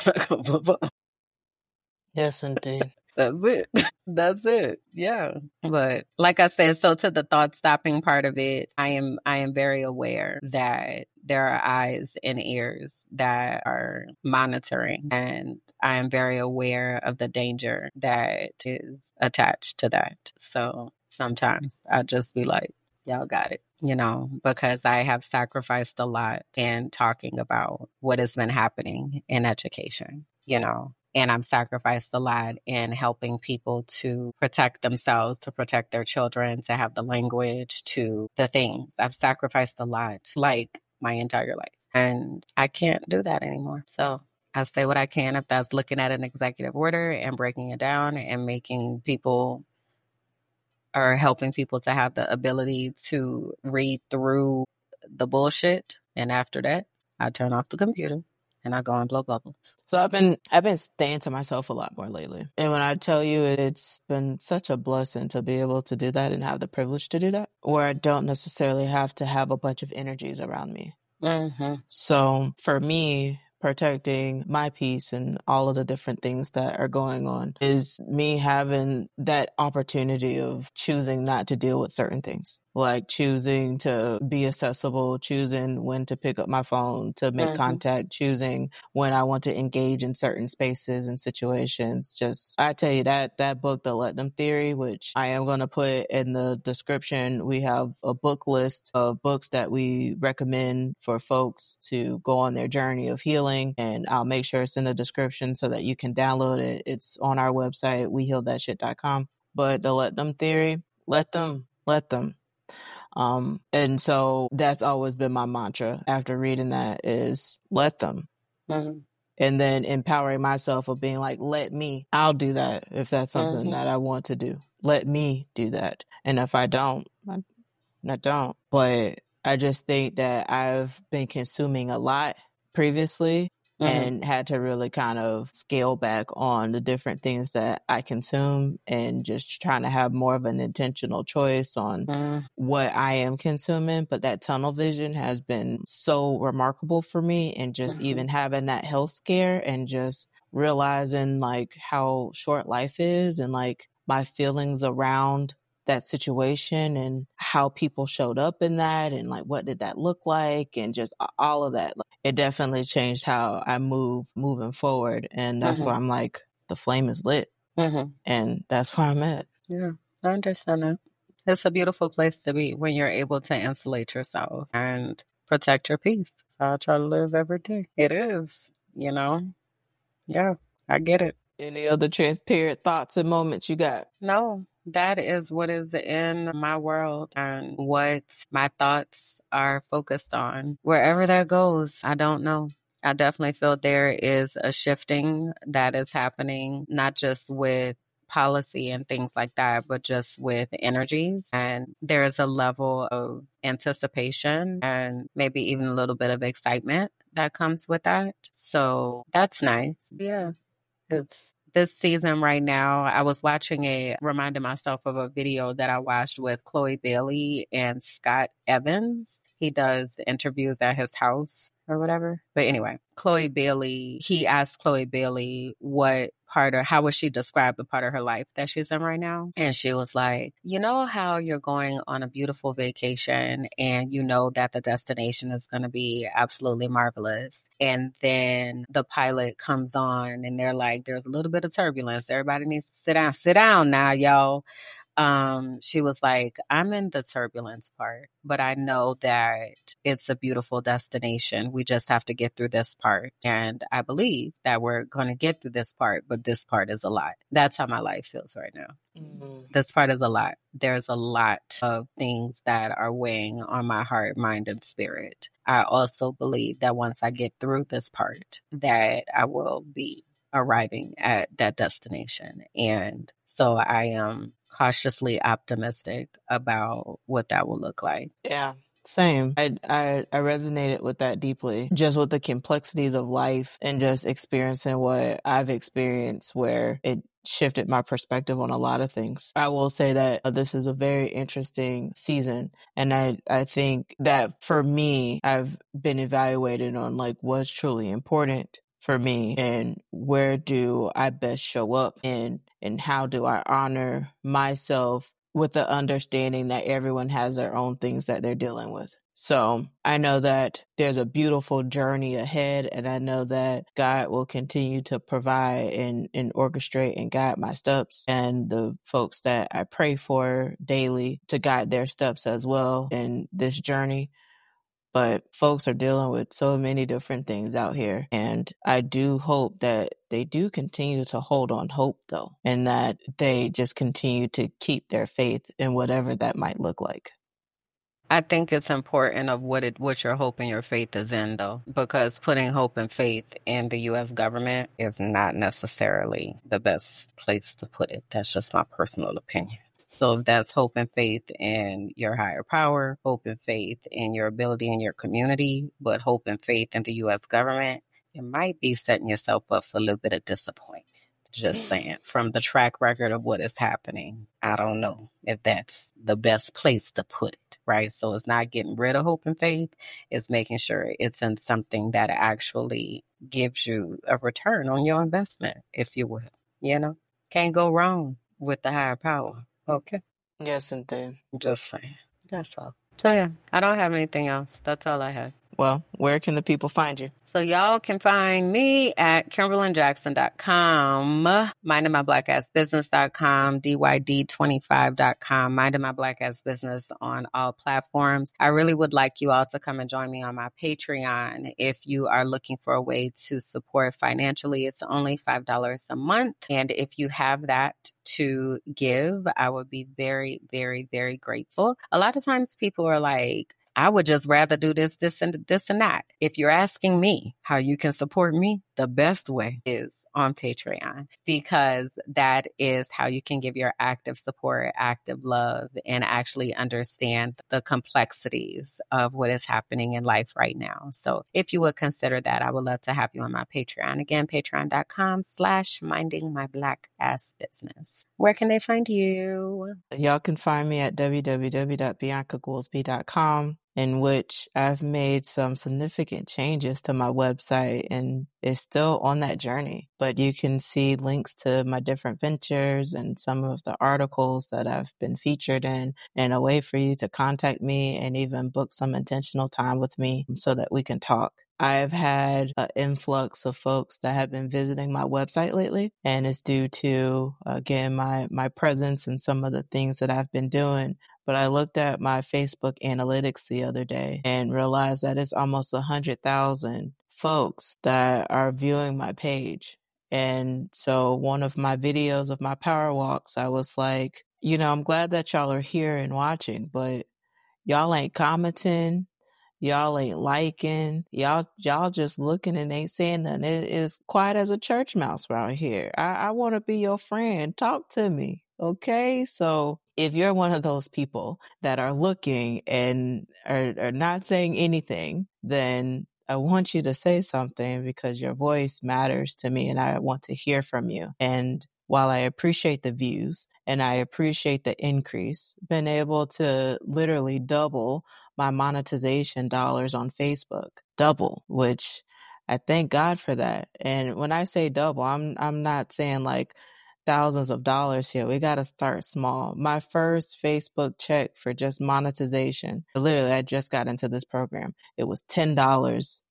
Yes, indeed. That's it. That's it. Yeah. But like I said, so to the thought stopping part of it, I am I am very aware that there are eyes and ears that are monitoring, and I am very aware of the danger that is attached to that. So sometimes I'll just be like, y'all got it, you know, because I have sacrificed a lot in talking about what has been happening in education, you know. And I'm sacrificed a lot in helping people to protect themselves, to protect their children, to have the language, to the things. I've sacrificed a lot, like my entire life. And I can't do that anymore. So I say what I can, if that's looking at an executive order and breaking it down and making people, or helping people to have the ability to read through the bullshit. And after that, I turn off the computer and I go and blow bubbles. So I've been I've been staying to myself a lot more lately. And when I tell you, it's been such a blessing to be able to do that and have the privilege to do that, where I don't necessarily have to have a bunch of energies around me. Mm-hmm. So for me, protecting my peace and all of the different things that are going on is me having that opportunity of choosing not to deal with certain things, like choosing to be accessible, choosing when to pick up my phone to make mm-hmm. contact, choosing when I want to engage in certain spaces and situations. Just, I tell you, that that book, The Let Them Theory, which I am going to put in the description, we have a book list of books that we recommend for folks to go on their journey of healing. And I'll make sure it's in the description so that you can download it. It's on our website, we heal that shit dot com. But the Let Them Theory, let them, let them. Um, and so that's always been my mantra after reading that is let them. Mm-hmm. And then empowering myself of being like, let me, I'll do that if that's something mm-hmm. that I want to do. Let me do that. And if I don't, I, I don't. But I just think that I've been consuming a lot previously mm-hmm. and had to really kind of scale back on the different things that I consume and just trying to have more of an intentional choice on mm-hmm. what I am consuming. But that tunnel vision has been so remarkable for me, and just mm-hmm. even having that health scare and just realizing like how short life is and like my feelings around that situation and how people showed up in that and like what did that look like and just all of that. It definitely changed how I move moving forward, and that's mm-hmm. why I'm like, the flame is lit mm-hmm. and that's where I'm at. Yeah, I understand that. It's a beautiful place to be when you're able to insulate yourself and protect your peace. I try to live every day. It is, you know. Yeah, I get it. Any other transparent thoughts and moments you got? No. That is what is in my world and what my thoughts are focused on. Wherever that goes, I don't know. I definitely feel there is a shifting that is happening, not just with policy and things like that, but just with energies. And there's a level of anticipation and maybe even a little bit of excitement that comes with that. So that's nice. Yeah. It's this season right now. I was watching a, reminding myself of a video that I watched with Chloe Bailey and Scott Evans. He does interviews at his house or whatever. But anyway, Chloe Bailey, he asked Chloe Bailey what part or how would she describe the part of her life that she's in right now? And she was like, you know how you're going on a beautiful vacation and you know that the destination is going to be absolutely marvelous. And then the pilot comes on and they're like, there's a little bit of turbulence. Everybody needs to sit down. Sit down now, y'all. Um, she was like, I'm in the turbulence part, but I know that it's a beautiful destination. We just have to get through this part. And I believe that we're going to get through this part, but this part is a lot. That's how my life feels right now. Mm-hmm. This part is a lot. There's a lot of things that are weighing on my heart, mind, and spirit. I also believe that once I get through this part, that I will be arriving at that destination. And so I am cautiously optimistic about what that will look like. Yeah, same. I, I I resonated with that deeply, just with the complexities of life and just experiencing what I've experienced where it shifted my perspective on a lot of things. I will say that uh, this is a very interesting season. And I, I think that for me, I've been evaluated on like what's truly important for me and where do I best show up in and how do I honor myself with the understanding that everyone has their own things that they're dealing with. So I know that there's a beautiful journey ahead, and I know that God will continue to provide and, and orchestrate and guide my steps, and the folks that I pray for daily to guide their steps as well in this journey. But folks are dealing with so many different things out here. And I do hope that they do continue to hold on hope, though, and that they just continue to keep their faith in whatever that might look like. I think it's important of what it what your hope and your faith is in, though, because putting hope and faith in the U S government is not necessarily the best place to put it. That's just my personal opinion. So if that's hope and faith in your higher power, hope and faith in your ability in your community, but hope and faith in the U S government, you might be setting yourself up for a little bit of disappointment. Just saying, from the track record of what is happening, I don't know if that's the best place to put it, right? So it's not getting rid of hope and faith. It's making sure it's in something that actually gives you a return on your investment, if you will. You know, can't go wrong with the higher power. Okay. Yes, indeed. Just saying. That's all. So, yeah, I don't have anything else. That's all I have. Well, where can the people find you? So y'all can find me at kimberlyn jackson dot com, minding my black ass business dot com, D Y D twenty-five dot com, minding my black ass business on all platforms. I really would like you all to come and join me on my Patreon. If you are looking for a way to support financially, it's only five dollars a month. And if you have that to give, I would be very, very, very grateful. A lot of times people are like, I would just rather do this, this, and this and that. If you're asking me how you can support me, the best way is on Patreon, because that is how you can give your active support, active love, and actually understand the complexities of what is happening in life right now. So if you would consider that, I would love to have you on my Patreon. Again, patreon.com slash minding my black ass business. Where can they find you? Y'all can find me at w w w dot bianca goolsby dot com, in which I've made some significant changes to my website and it's still on that journey. But you can see links to my different ventures and some of the articles that I've been featured in, and a way for you to contact me and even book some intentional time with me so that we can talk. I've had an influx of folks that have been visiting my website lately, and it's due to, again, my, my presence and some of the things that I've been doing. But I looked at my Facebook analytics the other day and realized that it's almost one hundred thousand folks that are viewing my page. And so one of my videos of my power walks, I was like, you know, I'm glad that y'all are here and watching, but y'all ain't commenting. Y'all ain't liking. Y'all y'all just looking and ain't saying nothing. It is quiet as a church mouse around here. I, I want to be your friend. Talk to me. Okay? So if you're one of those people that are looking and are, are not saying anything, then I want you to say something because your voice matters to me and I want to hear from you. And while I appreciate the views and I appreciate the increase, been able to literally double my monetization dollars on Facebook, double, which I thank God for that. And when I say double, I'm I'm not saying like thousands of dollars here. We got to start small. My first Facebook check for just monetization, literally, I just got into this program. It was ten dollars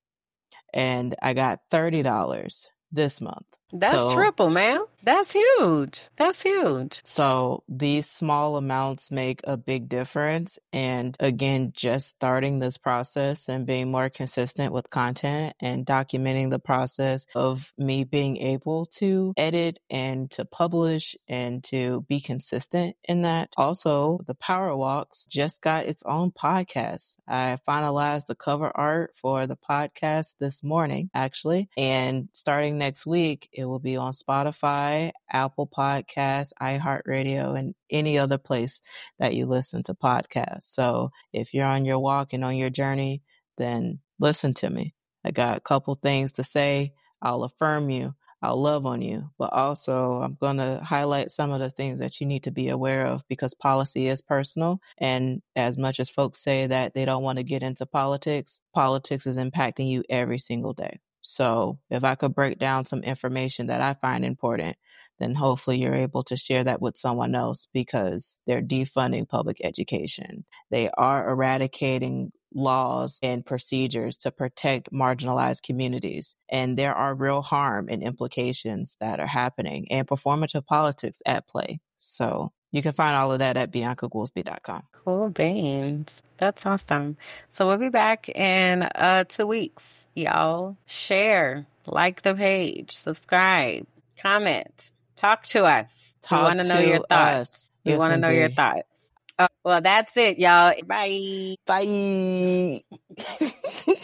and I got thirty dollars this month. That's so, triple, man. That's huge. That's huge. So these small amounts make a big difference. And again, just starting this process and being more consistent with content and documenting the process of me being able to edit and to publish and to be consistent in that. Also, the Power Walks just got its own podcast. I finalized the cover art for the podcast this morning, actually. And starting next week, it will be on Spotify, Apple Podcasts, iHeartRadio, and any other place that you listen to podcasts. So if you're on your walk and on your journey, then listen to me. I got a couple things to say. I'll affirm you. I'll love on you, but also I'm going to highlight some of the things that you need to be aware of because policy is personal. And as much as folks say that they don't want to get into politics, politics is impacting you every single day. So if I could break down some information that I find important, then hopefully you're able to share that with someone else because they're defunding public education. They are eradicating laws and procedures to protect marginalized communities. And there are real harm and implications that are happening and performative politics at play. So you can find all of that at bianca goolsby dot com. Cool beans. That's awesome. So we'll be back in uh, two weeks. Y'all share, like the page, subscribe, comment, talk to us. Talk we want to know your thoughts. Us. We Yes, want to know your indeed. thoughts. Oh, well, that's it, y'all. Bye. Bye.